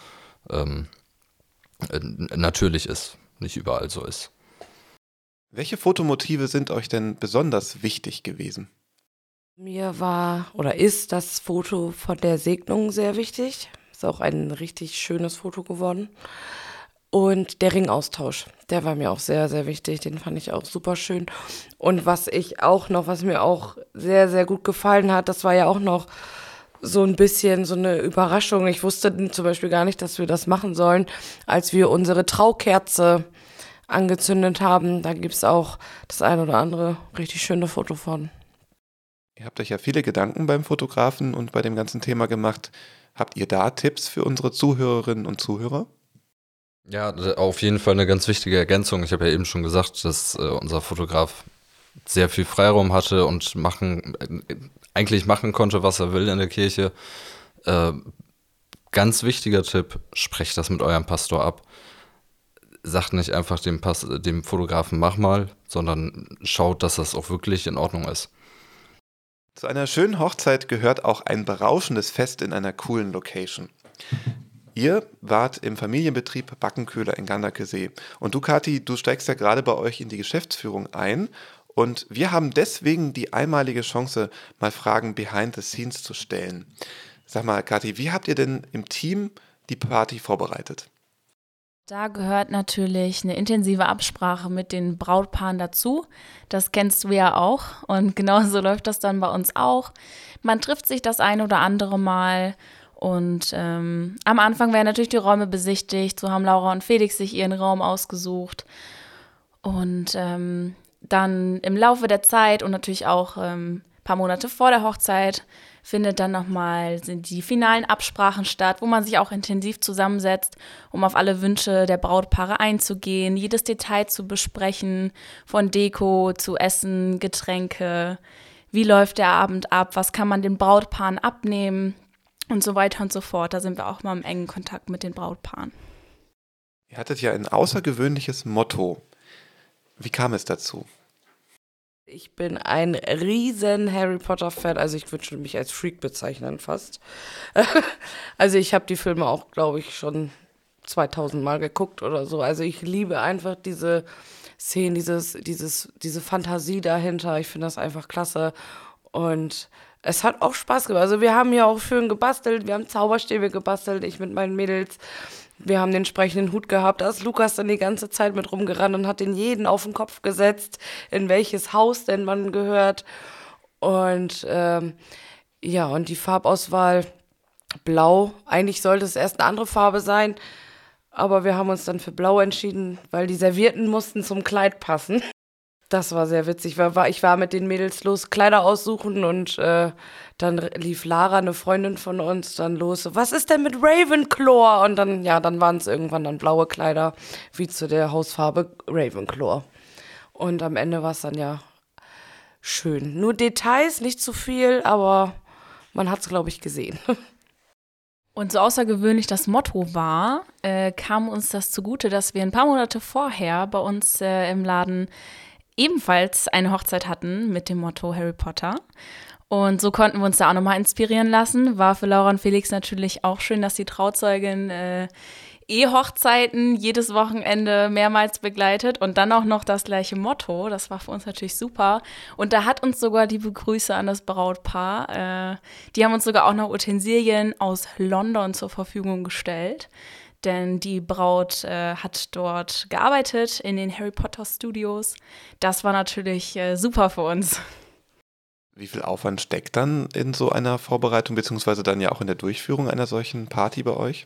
natürlich ist, nicht überall so ist. Welche Fotomotive sind euch denn besonders wichtig gewesen? Mir war oder ist das Foto von der Segnung sehr wichtig. Ist auch ein richtig schönes Foto geworden. Und der Ringaustausch, der war mir auch sehr, sehr wichtig. Den fand ich auch super schön. Und was mir auch sehr, sehr gut gefallen hat, das war ja auch noch so ein bisschen so eine Überraschung. Ich wusste zum Beispiel gar nicht, dass wir das machen sollen, als wir unsere Traukerze angezündet haben. Da gibt es auch das ein oder andere richtig schöne Foto von. Ihr habt euch ja viele Gedanken beim Fotografen und bei dem ganzen Thema gemacht. Habt ihr da Tipps für unsere Zuhörerinnen und Zuhörer? Ja, auf jeden Fall eine ganz wichtige Ergänzung. Ich habe ja eben schon gesagt, dass unser Fotograf sehr viel Freiraum hatte und eigentlich machen konnte, was er will in der Kirche. Ganz wichtiger Tipp, sprecht das mit eurem Pastor ab. Sagt nicht einfach dem Fotografen, mach mal, sondern schaut, dass das auch wirklich in Ordnung ist. Zu einer schönen Hochzeit gehört auch ein berauschendes Fest in einer coolen Location. Ihr wart im Familienbetrieb Backenköhler in Ganderkesee. Und du, Kathi, du steigst ja gerade bei euch in die Geschäftsführung ein. Und wir haben deswegen die einmalige Chance, mal Fragen behind the scenes zu stellen. Sag mal, Kathi, wie habt ihr denn im Team die Party vorbereitet? Da gehört natürlich eine intensive Absprache mit den Brautpaaren dazu. Das kennst du ja auch und genauso läuft das dann bei uns auch. Man trifft sich das ein oder andere Mal und am Anfang werden natürlich die Räume besichtigt. So haben Laura und Felix sich ihren Raum ausgesucht und dann im Laufe der Zeit und natürlich auch Ein paar Monate vor der Hochzeit sind die finalen Absprachen statt, wo man sich auch intensiv zusammensetzt, um auf alle Wünsche der Brautpaare einzugehen, jedes Detail zu besprechen, von Deko zu Essen, Getränke, wie läuft der Abend ab, was kann man den Brautpaaren abnehmen und so weiter und so fort. Da sind wir auch mal im engen Kontakt mit den Brautpaaren. Ihr hattet ja ein außergewöhnliches Motto. Wie kam es dazu? Ich bin ein riesen Harry Potter-Fan, also ich würde mich als Freak bezeichnen fast. Also ich habe die Filme auch, glaube ich, schon 2000 Mal geguckt oder so. Also ich liebe einfach diese Szenen, diese Fantasie dahinter. Ich finde das einfach klasse und es hat auch Spaß gemacht. Also wir haben ja auch schön gebastelt, wir haben Zauberstäbe gebastelt, ich mit meinen Mädels. Wir haben den entsprechenden Hut gehabt. Da ist Lukas dann die ganze Zeit mit rumgerannt und hat den jeden auf den Kopf gesetzt, in welches Haus denn man gehört. Und und die Farbauswahl Blau. Eigentlich sollte es erst eine andere Farbe sein, aber wir haben uns dann für Blau entschieden, weil die Servietten mussten zum Kleid passen. Das war sehr witzig. Ich war mit den Mädels los, Kleider aussuchen und dann lief Lara, eine Freundin von uns, dann los. Was ist denn mit Ravenclaw? Und dann waren es irgendwann dann blaue Kleider, wie zu der Hausfarbe Ravenclaw. Und am Ende war es dann ja schön. Nur Details, nicht zu viel, aber man hat es, glaube ich, gesehen. Und so außergewöhnlich das Motto war, kam uns das zugute, dass wir ein paar Monate vorher bei uns im Laden ebenfalls eine Hochzeit hatten mit dem Motto Harry Potter. Und so konnten wir uns da auch nochmal inspirieren lassen. War für Laura und Felix natürlich auch schön, dass die Trauzeugin Hochzeiten jedes Wochenende mehrmals begleitet und dann auch noch das gleiche Motto. Das war für uns natürlich super. Und da hat uns sogar liebe Grüße an das Brautpaar. Die haben uns sogar auch noch Utensilien aus London zur Verfügung gestellt. Denn die Braut hat dort gearbeitet in den Harry Potter Studios. Das war natürlich super für uns. Wie viel Aufwand steckt dann in so einer Vorbereitung, beziehungsweise dann ja auch in der Durchführung einer solchen Party bei euch?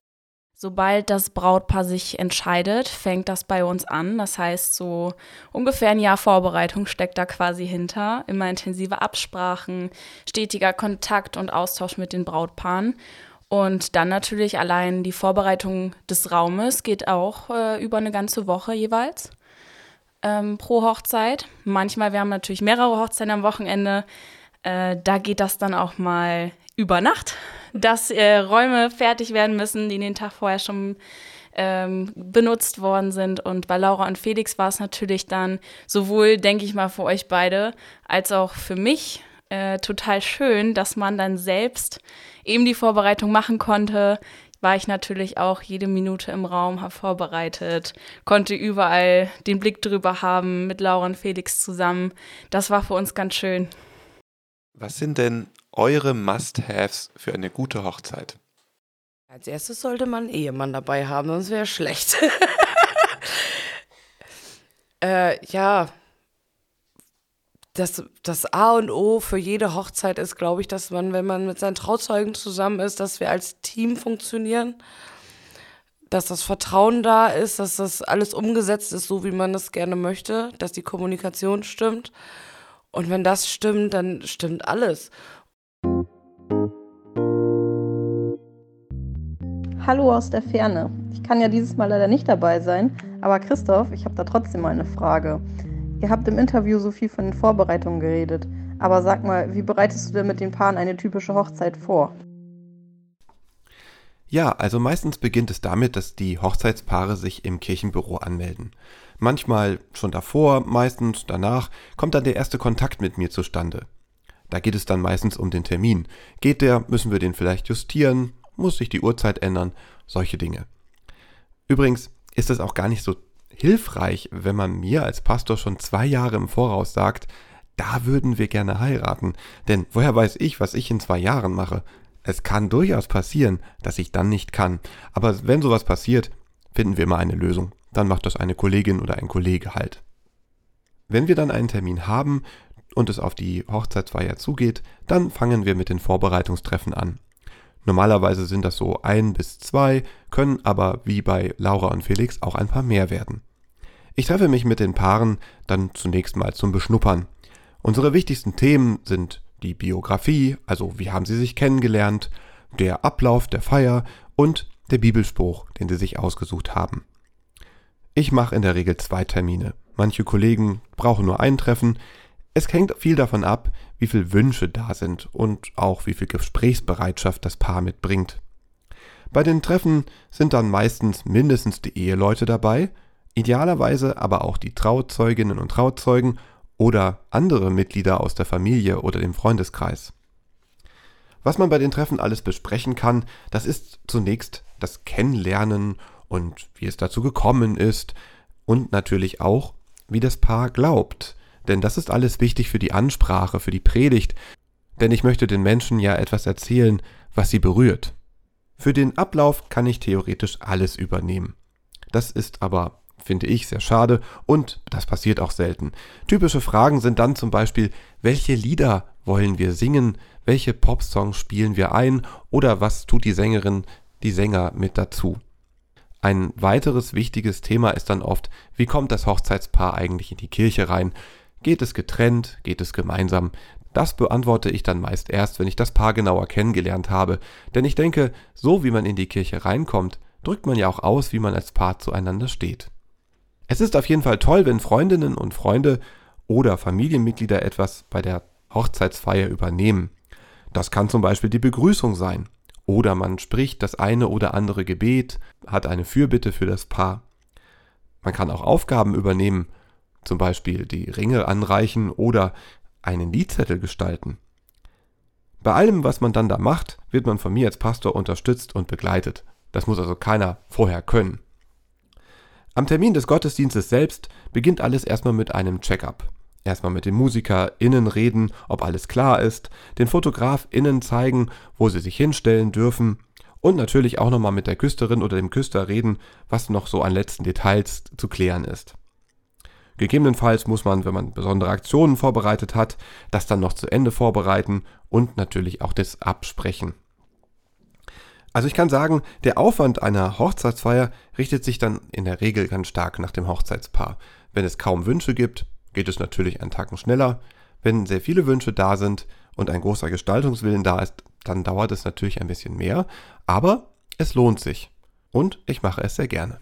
Sobald das Brautpaar sich entscheidet, fängt das bei uns an. Das heißt, so ungefähr ein Jahr Vorbereitung steckt da quasi hinter. Immer intensive Absprachen, stetiger Kontakt und Austausch mit den Brautpaaren. Und dann natürlich allein die Vorbereitung des Raumes geht auch über eine ganze Woche jeweils pro Hochzeit. Manchmal, wir haben natürlich mehrere Hochzeiten am Wochenende, da geht das dann auch mal über Nacht, dass Räume fertig werden müssen, die den Tag vorher schon benutzt worden sind. Und bei Laura und Felix war es natürlich dann sowohl, denke ich mal, für euch beide, als auch für mich total schön, dass man dann selbst eben die Vorbereitung machen konnte. War ich natürlich auch jede Minute im Raum, habe vorbereitet, konnte überall den Blick drüber haben mit Laura und Felix zusammen. Das war für uns ganz schön. Was sind denn eure Must-Haves für eine gute Hochzeit? Als erstes sollte man einen Ehemann dabei haben, sonst wäre es schlecht. Das A und O für jede Hochzeit ist, glaube ich, dass man, wenn man mit seinen Trauzeugen zusammen ist, dass wir als Team funktionieren, dass das Vertrauen da ist, dass das alles umgesetzt ist, so wie man das gerne möchte, dass die Kommunikation stimmt. Und wenn das stimmt, dann stimmt alles. Hallo aus der Ferne. Ich kann ja dieses Mal leider nicht dabei sein, aber Christoph, ich habe da trotzdem mal eine Frage. Ihr habt im Interview so viel von den Vorbereitungen geredet, aber sag mal, wie bereitest du denn mit den Paaren eine typische Hochzeit vor? Ja, also meistens beginnt es damit, dass die Hochzeitspaare sich im Kirchenbüro anmelden. Manchmal schon davor, meistens danach kommt dann der erste Kontakt mit mir zustande. Da geht es dann meistens um den Termin. Geht der, müssen wir den vielleicht justieren, muss sich die Uhrzeit ändern, solche Dinge. Übrigens ist es auch gar nicht so hilfreich, wenn man mir als Pastor schon 2 Jahre im Voraus sagt, da würden wir gerne heiraten. Denn woher weiß ich, was ich in 2 Jahren mache? Es kann durchaus passieren, dass ich dann nicht kann. Aber wenn sowas passiert, finden wir mal eine Lösung. Dann macht das eine Kollegin oder ein Kollege halt. Wenn wir dann einen Termin haben und es auf die Hochzeitsfeier zugeht, dann fangen wir mit den Vorbereitungstreffen an. Normalerweise sind das so 1 bis 2, können aber wie bei Laura und Felix auch ein paar mehr werden. Ich treffe mich mit den Paaren dann zunächst mal zum Beschnuppern. Unsere wichtigsten Themen sind die Biografie, also wie haben sie sich kennengelernt, der Ablauf der Feier und der Bibelspruch, den sie sich ausgesucht haben. Ich mache in der Regel 2 Termine. Manche Kollegen brauchen nur ein Treffen. Es hängt viel davon ab, wie viele Wünsche da sind und auch wie viel Gesprächsbereitschaft das Paar mitbringt. Bei den Treffen sind dann meistens mindestens die Eheleute dabei, idealerweise aber auch die Trauzeuginnen und Trauzeugen oder andere Mitglieder aus der Familie oder dem Freundeskreis. Was man bei den Treffen alles besprechen kann, das ist zunächst das Kennenlernen und wie es dazu gekommen ist und natürlich auch, wie das Paar glaubt. Denn das ist alles wichtig für die Ansprache, für die Predigt, denn ich möchte den Menschen ja etwas erzählen, was sie berührt. Für den Ablauf kann ich theoretisch alles übernehmen. Das ist aber, finde ich, sehr schade und das passiert auch selten. Typische Fragen sind dann zum Beispiel, welche Lieder wollen wir singen, welche Popsongs spielen wir ein oder was tut die Sängerin, die Sänger mit dazu. Ein weiteres wichtiges Thema ist dann oft, wie kommt das Hochzeitspaar eigentlich in die Kirche rein? Geht es getrennt? Geht es gemeinsam? Das beantworte ich dann meist erst, wenn ich das Paar genauer kennengelernt habe. Denn ich denke, so wie man in die Kirche reinkommt, drückt man ja auch aus, wie man als Paar zueinander steht. Es ist auf jeden Fall toll, wenn Freundinnen und Freunde oder Familienmitglieder etwas bei der Hochzeitsfeier übernehmen. Das kann zum Beispiel die Begrüßung sein. Oder man spricht das eine oder andere Gebet, hat eine Fürbitte für das Paar. Man kann auch Aufgaben übernehmen, zum Beispiel die Ringe anreichen oder einen Liedzettel gestalten. Bei allem, was man dann da macht, wird man von mir als Pastor unterstützt und begleitet. Das muss also keiner vorher können. Am Termin des Gottesdienstes selbst beginnt alles erstmal mit einem Check-up. Erstmal mit den MusikerInnen reden, ob alles klar ist, den FotografInnen zeigen, wo sie sich hinstellen dürfen und natürlich auch nochmal mit der Küsterin oder dem Küster reden, was noch so an letzten Details zu klären ist. Gegebenenfalls muss man, wenn man besondere Aktionen vorbereitet hat, das dann noch zu Ende vorbereiten und natürlich auch das absprechen. Also ich kann sagen, der Aufwand einer Hochzeitsfeier richtet sich dann in der Regel ganz stark nach dem Hochzeitspaar. Wenn es kaum Wünsche gibt, geht es natürlich einen Tacken schneller. Wenn sehr viele Wünsche da sind und ein großer Gestaltungswillen da ist, dann dauert es natürlich ein bisschen mehr, aber es lohnt sich und ich mache es sehr gerne.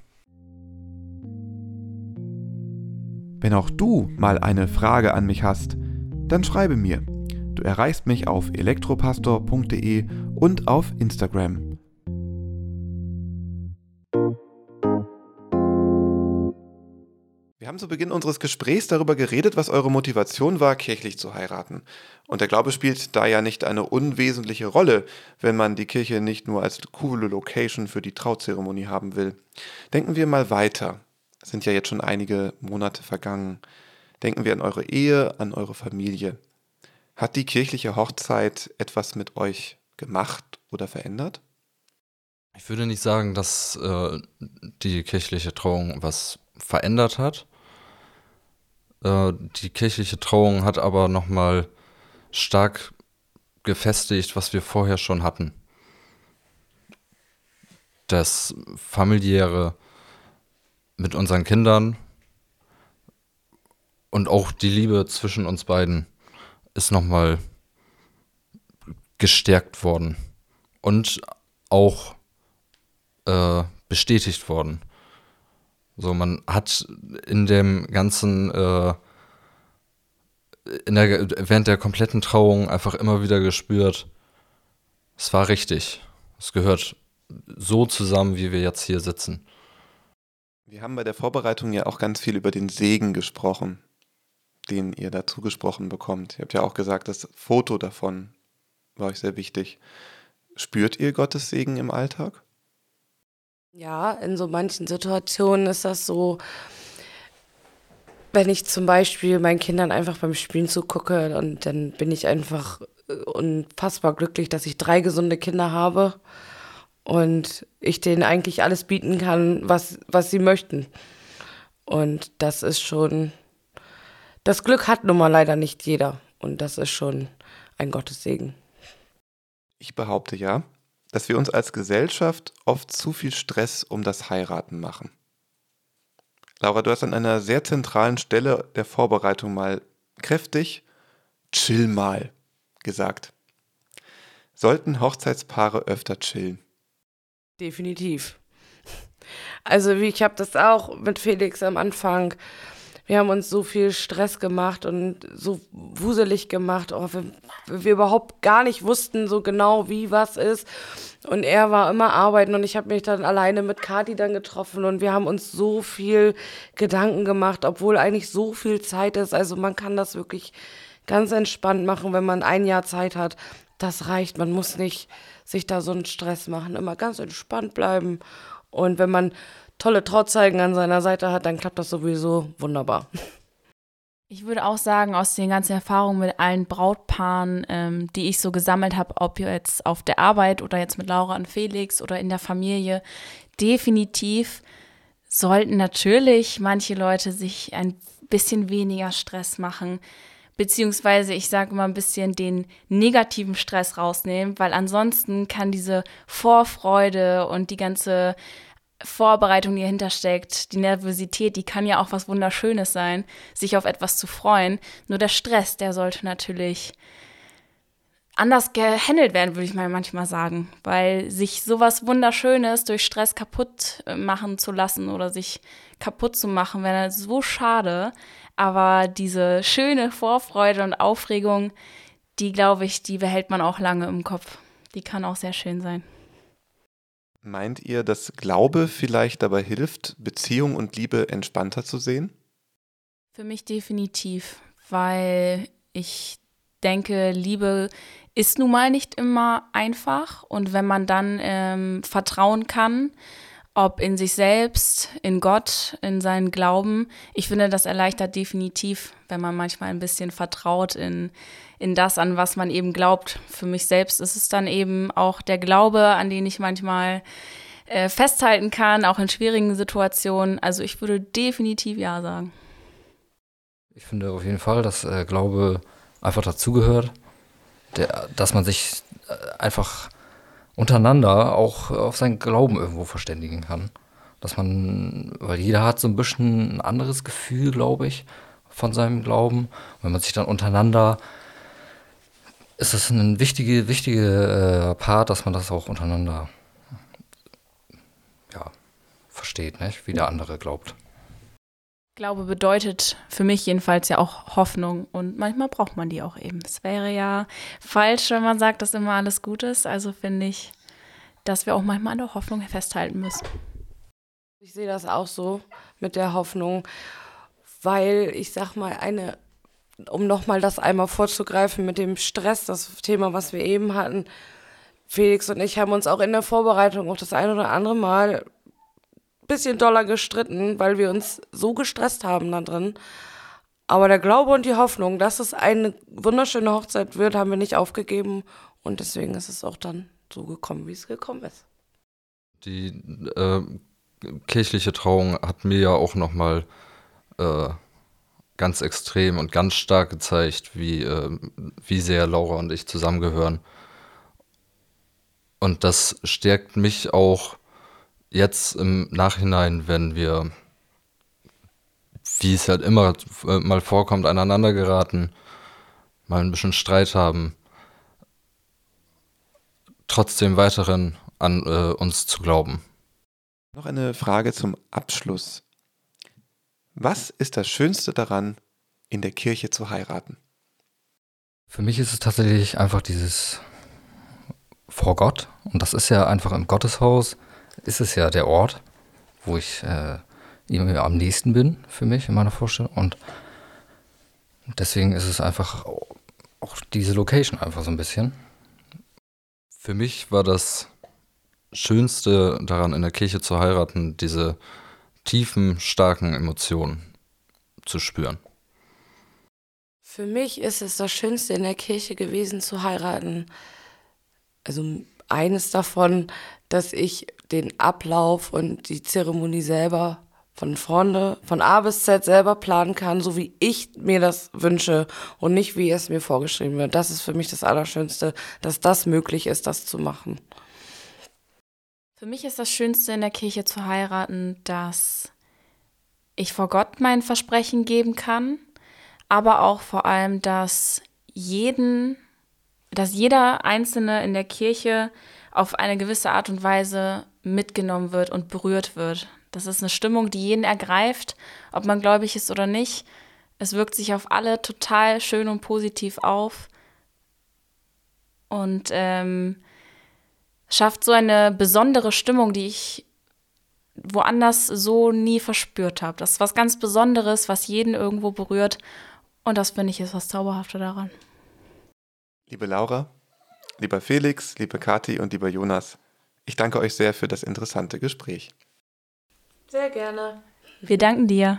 Wenn auch du mal eine Frage an mich hast, dann schreibe mir. Du erreichst mich auf elektropastor.de und auf Instagram. Wir haben zu Beginn unseres Gesprächs darüber geredet, was eure Motivation war, kirchlich zu heiraten. Und der Glaube spielt da ja nicht eine unwesentliche Rolle, wenn man die Kirche nicht nur als coole Location für die Trauzeremonie haben will. Denken wir mal weiter. Es sind ja jetzt schon einige Monate vergangen. Denken wir an eure Ehe, an eure Familie. Hat die kirchliche Hochzeit etwas mit euch gemacht oder verändert? Ich würde nicht sagen, dass die kirchliche Trauung was verändert hat. Die kirchliche Trauung hat aber nochmal stark gefestigt, was wir vorher schon hatten. Das Familiäre mit unseren Kindern und auch die Liebe zwischen uns beiden ist nochmal gestärkt worden und auch bestätigt worden. So, man hat in dem ganzen, während der kompletten Trauung einfach immer wieder gespürt, es war richtig. Es gehört so zusammen, wie wir jetzt hier sitzen. Wir haben bei der Vorbereitung ja auch ganz viel über den Segen gesprochen, den ihr dazu gesprochen bekommt. Ihr habt ja auch gesagt, das Foto davon war euch sehr wichtig. Spürt ihr Gottes Segen im Alltag? Ja, in so manchen Situationen ist das so, wenn ich zum Beispiel meinen Kindern einfach beim Spielen zugucke und dann bin ich einfach unfassbar glücklich, dass ich 3 gesunde Kinder habe und ich denen eigentlich alles bieten kann, was sie möchten. Und das ist schon, das Glück hat nun mal leider nicht jeder und das ist schon ein Gottessegen. Ich behaupte ja, dass wir uns als Gesellschaft oft zu viel Stress um das Heiraten machen. Laura, du hast an einer sehr zentralen Stelle der Vorbereitung mal kräftig chill mal gesagt. Sollten Hochzeitspaare öfter chillen? Definitiv. Also ich habe das auch mit Felix am Anfang. Wir haben uns so viel Stress gemacht und so wuselig gemacht, wir überhaupt gar nicht wussten so genau, wie was ist. Und er war immer arbeiten und ich habe mich dann alleine mit Kathi dann getroffen und wir haben uns so viel Gedanken gemacht, obwohl eigentlich so viel Zeit ist. Also man kann das wirklich ganz entspannt machen, wenn man ein Jahr Zeit hat. Das reicht, man muss nicht sich da so einen Stress machen, immer ganz entspannt bleiben. Und wenn man tolle Trauzeugen an seiner Seite hat, dann klappt das sowieso wunderbar. Ich würde auch sagen, aus den ganzen Erfahrungen mit allen Brautpaaren, die ich so gesammelt habe, ob jetzt auf der Arbeit oder jetzt mit Laura und Felix oder in der Familie, definitiv sollten natürlich manche Leute sich ein bisschen weniger Stress machen, beziehungsweise ich sage immer ein bisschen den negativen Stress rausnehmen, weil ansonsten kann diese Vorfreude und die ganze Vorbereitung, die dahinter steckt, die Nervosität, die kann ja auch was Wunderschönes sein, sich auf etwas zu freuen. Nur der Stress, der sollte natürlich anders gehandelt werden, würde ich mal manchmal sagen, weil sich sowas Wunderschönes durch Stress kaputt machen zu lassen oder sich kaputt zu machen, wäre so schade. Aber diese schöne Vorfreude und Aufregung, die, glaube ich, die behält man auch lange im Kopf. Die kann auch sehr schön sein. Meint ihr, dass Glaube vielleicht dabei hilft, Beziehung und Liebe entspannter zu sehen? Für mich definitiv, weil ich denke, Liebe ist nun mal nicht immer einfach. Und wenn man dann vertrauen kann, ob in sich selbst, in Gott, in seinen Glauben, ich finde, das erleichtert definitiv, wenn man manchmal ein bisschen vertraut in das, an was man eben glaubt. Für mich selbst ist es dann eben auch der Glaube, an den ich manchmal festhalten kann, auch in schwierigen Situationen. Also ich würde definitiv ja sagen. Ich finde auf jeden Fall, dass Glaube einfach dazugehört, dass man sich einfach untereinander auch auf seinen Glauben irgendwo verständigen kann. Weil jeder hat so ein bisschen ein anderes Gefühl, glaube ich, von seinem Glauben. Und wenn man sich dann untereinander, ist das ein wichtiger Part, dass man das auch untereinander versteht, nicht? Wie der andere glaubt. Glaube bedeutet für mich jedenfalls ja auch Hoffnung und manchmal braucht man die auch eben. Es wäre ja falsch, wenn man sagt, dass immer alles gut ist. Also finde ich, dass wir auch manchmal an der Hoffnung festhalten müssen. Ich sehe das auch so mit der Hoffnung, weil ich sag mal, um nochmal das einmal vorzugreifen mit dem Stress, das Thema, was wir eben hatten, Felix und ich haben uns auch in der Vorbereitung auch das ein oder andere Mal bisschen doller gestritten, weil wir uns so gestresst haben da drin. Aber der Glaube und die Hoffnung, dass es eine wunderschöne Hochzeit wird, haben wir nicht aufgegeben. Und deswegen ist es auch dann so gekommen, wie es gekommen ist. Die kirchliche Trauung hat mir ja auch nochmal ganz extrem und ganz stark gezeigt, wie sehr Laura und ich zusammengehören. Und das stärkt mich auch jetzt im Nachhinein, wenn wir, wie es halt immer mal vorkommt, aneinander geraten, mal ein bisschen Streit haben, trotzdem weiterhin an uns zu glauben. Noch eine Frage zum Abschluss. Was ist das Schönste daran, in der Kirche zu heiraten? Für mich ist es tatsächlich einfach dieses vor Gott. Und das ist ja einfach im Gotteshaus, ist es ja der Ort, wo ich ihm am nächsten bin, für mich, in meiner Vorstellung. Und deswegen ist es einfach auch diese Location einfach so ein bisschen. Für mich war das Schönste daran, in der Kirche zu heiraten, diese tiefen, starken Emotionen zu spüren. Für mich ist es das Schönste in der Kirche gewesen, zu heiraten. Also eines davon, dass ich den Ablauf und die Zeremonie selber von vorne, von A bis Z selber planen kann, so wie ich mir das wünsche und nicht, wie es mir vorgeschrieben wird. Das ist für mich das Allerschönste, dass das möglich ist, das zu machen. Für mich ist das Schönste in der Kirche zu heiraten, dass ich vor Gott mein Versprechen geben kann, aber auch vor allem, dass jeder Einzelne in der Kirche auf eine gewisse Art und Weise mitgenommen wird und berührt wird. Das ist eine Stimmung, die jeden ergreift, ob man gläubig ist oder nicht. Es wirkt sich auf alle total schön und positiv auf und schafft so eine besondere Stimmung, die ich woanders so nie verspürt habe. Das ist was ganz Besonderes, was jeden irgendwo berührt. Und das, finde ich, ist was Zauberhaftes daran. Liebe Laura, lieber Felix, liebe Kathi und lieber Jonas, ich danke euch sehr für das interessante Gespräch. Sehr gerne. Wir danken dir.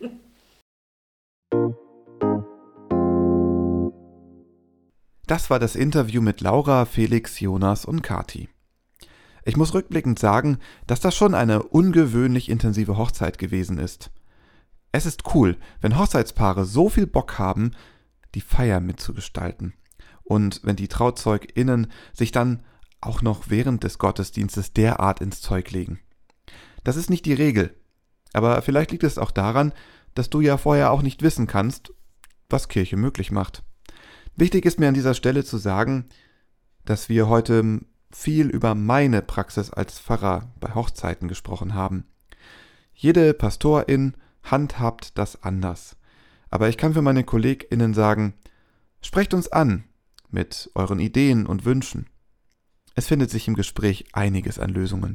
Das war das Interview mit Laura, Felix, Jonas und Kathi. Ich muss rückblickend sagen, dass das schon eine ungewöhnlich intensive Hochzeit gewesen ist. Es ist cool, wenn Hochzeitspaare so viel Bock haben, die Feier mitzugestalten. Und wenn die TrauzeugInnen sich dann auch noch während des Gottesdienstes derart ins Zeug legen. Das ist nicht die Regel. Aber vielleicht liegt es auch daran, dass du ja vorher auch nicht wissen kannst, was Kirche möglich macht. Wichtig ist mir an dieser Stelle zu sagen, dass wir heute viel über meine Praxis als Pfarrer bei Hochzeiten gesprochen haben. Jede Pastorin handhabt das anders. Aber ich kann für meine KollegInnen sagen, sprecht uns an mit euren Ideen und Wünschen. Es findet sich im Gespräch einiges an Lösungen.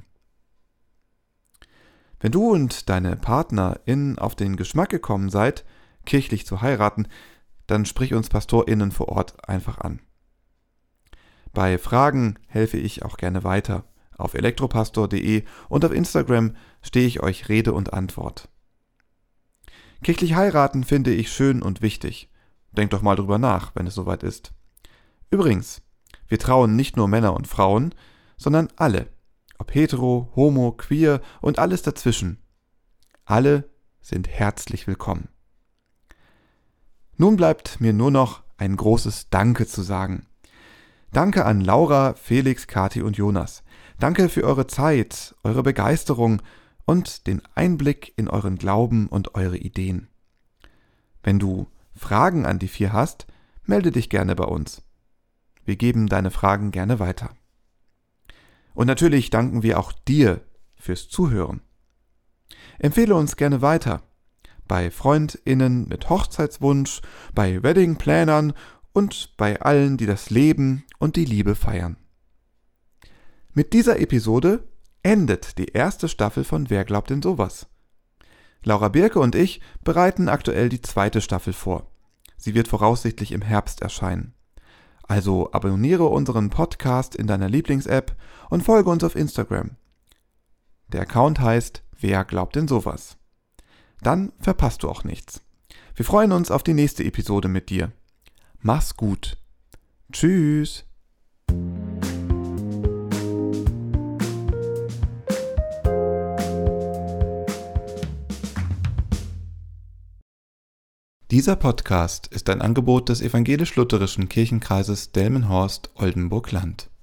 Wenn du und deine PartnerInnen auf den Geschmack gekommen seid, kirchlich zu heiraten, dann sprich uns PastorInnen vor Ort einfach an. Bei Fragen helfe ich auch gerne weiter. Auf elektropastor.de und auf Instagram stehe ich euch Rede und Antwort. Kirchlich heiraten finde ich schön und wichtig. Denkt doch mal drüber nach, wenn es soweit ist. Übrigens, wir trauen nicht nur Männer und Frauen, sondern alle. Ob hetero, homo, queer und alles dazwischen. Alle sind herzlich willkommen. Nun bleibt mir nur noch ein großes Danke zu sagen. Danke an Laura, Felix, Kathi und Jonas. Danke für eure Zeit, eure Begeisterung und den Einblick in euren Glauben und eure Ideen. Wenn du Fragen an die vier hast, melde dich gerne bei uns. Wir geben deine Fragen gerne weiter. Und natürlich danken wir auch dir fürs Zuhören. Empfehle uns gerne weiter. Bei FreundInnen mit Hochzeitswunsch, bei Weddingplanern und bei allen, die das Leben und die Liebe feiern. Mit dieser Episode endet die erste Staffel von Wer glaubt denn sowas? Laura Birke und ich bereiten aktuell die zweite Staffel vor. Sie wird voraussichtlich im Herbst erscheinen. Also abonniere unseren Podcast in deiner Lieblings-App und folge uns auf Instagram. Der Account heißt Wer glaubt denn sowas? Dann verpasst du auch nichts. Wir freuen uns auf die nächste Episode mit dir. Mach's gut. Tschüss. Dieser Podcast ist ein Angebot des evangelisch-lutherischen Kirchenkreises Delmenhorst-Oldenburg-Land.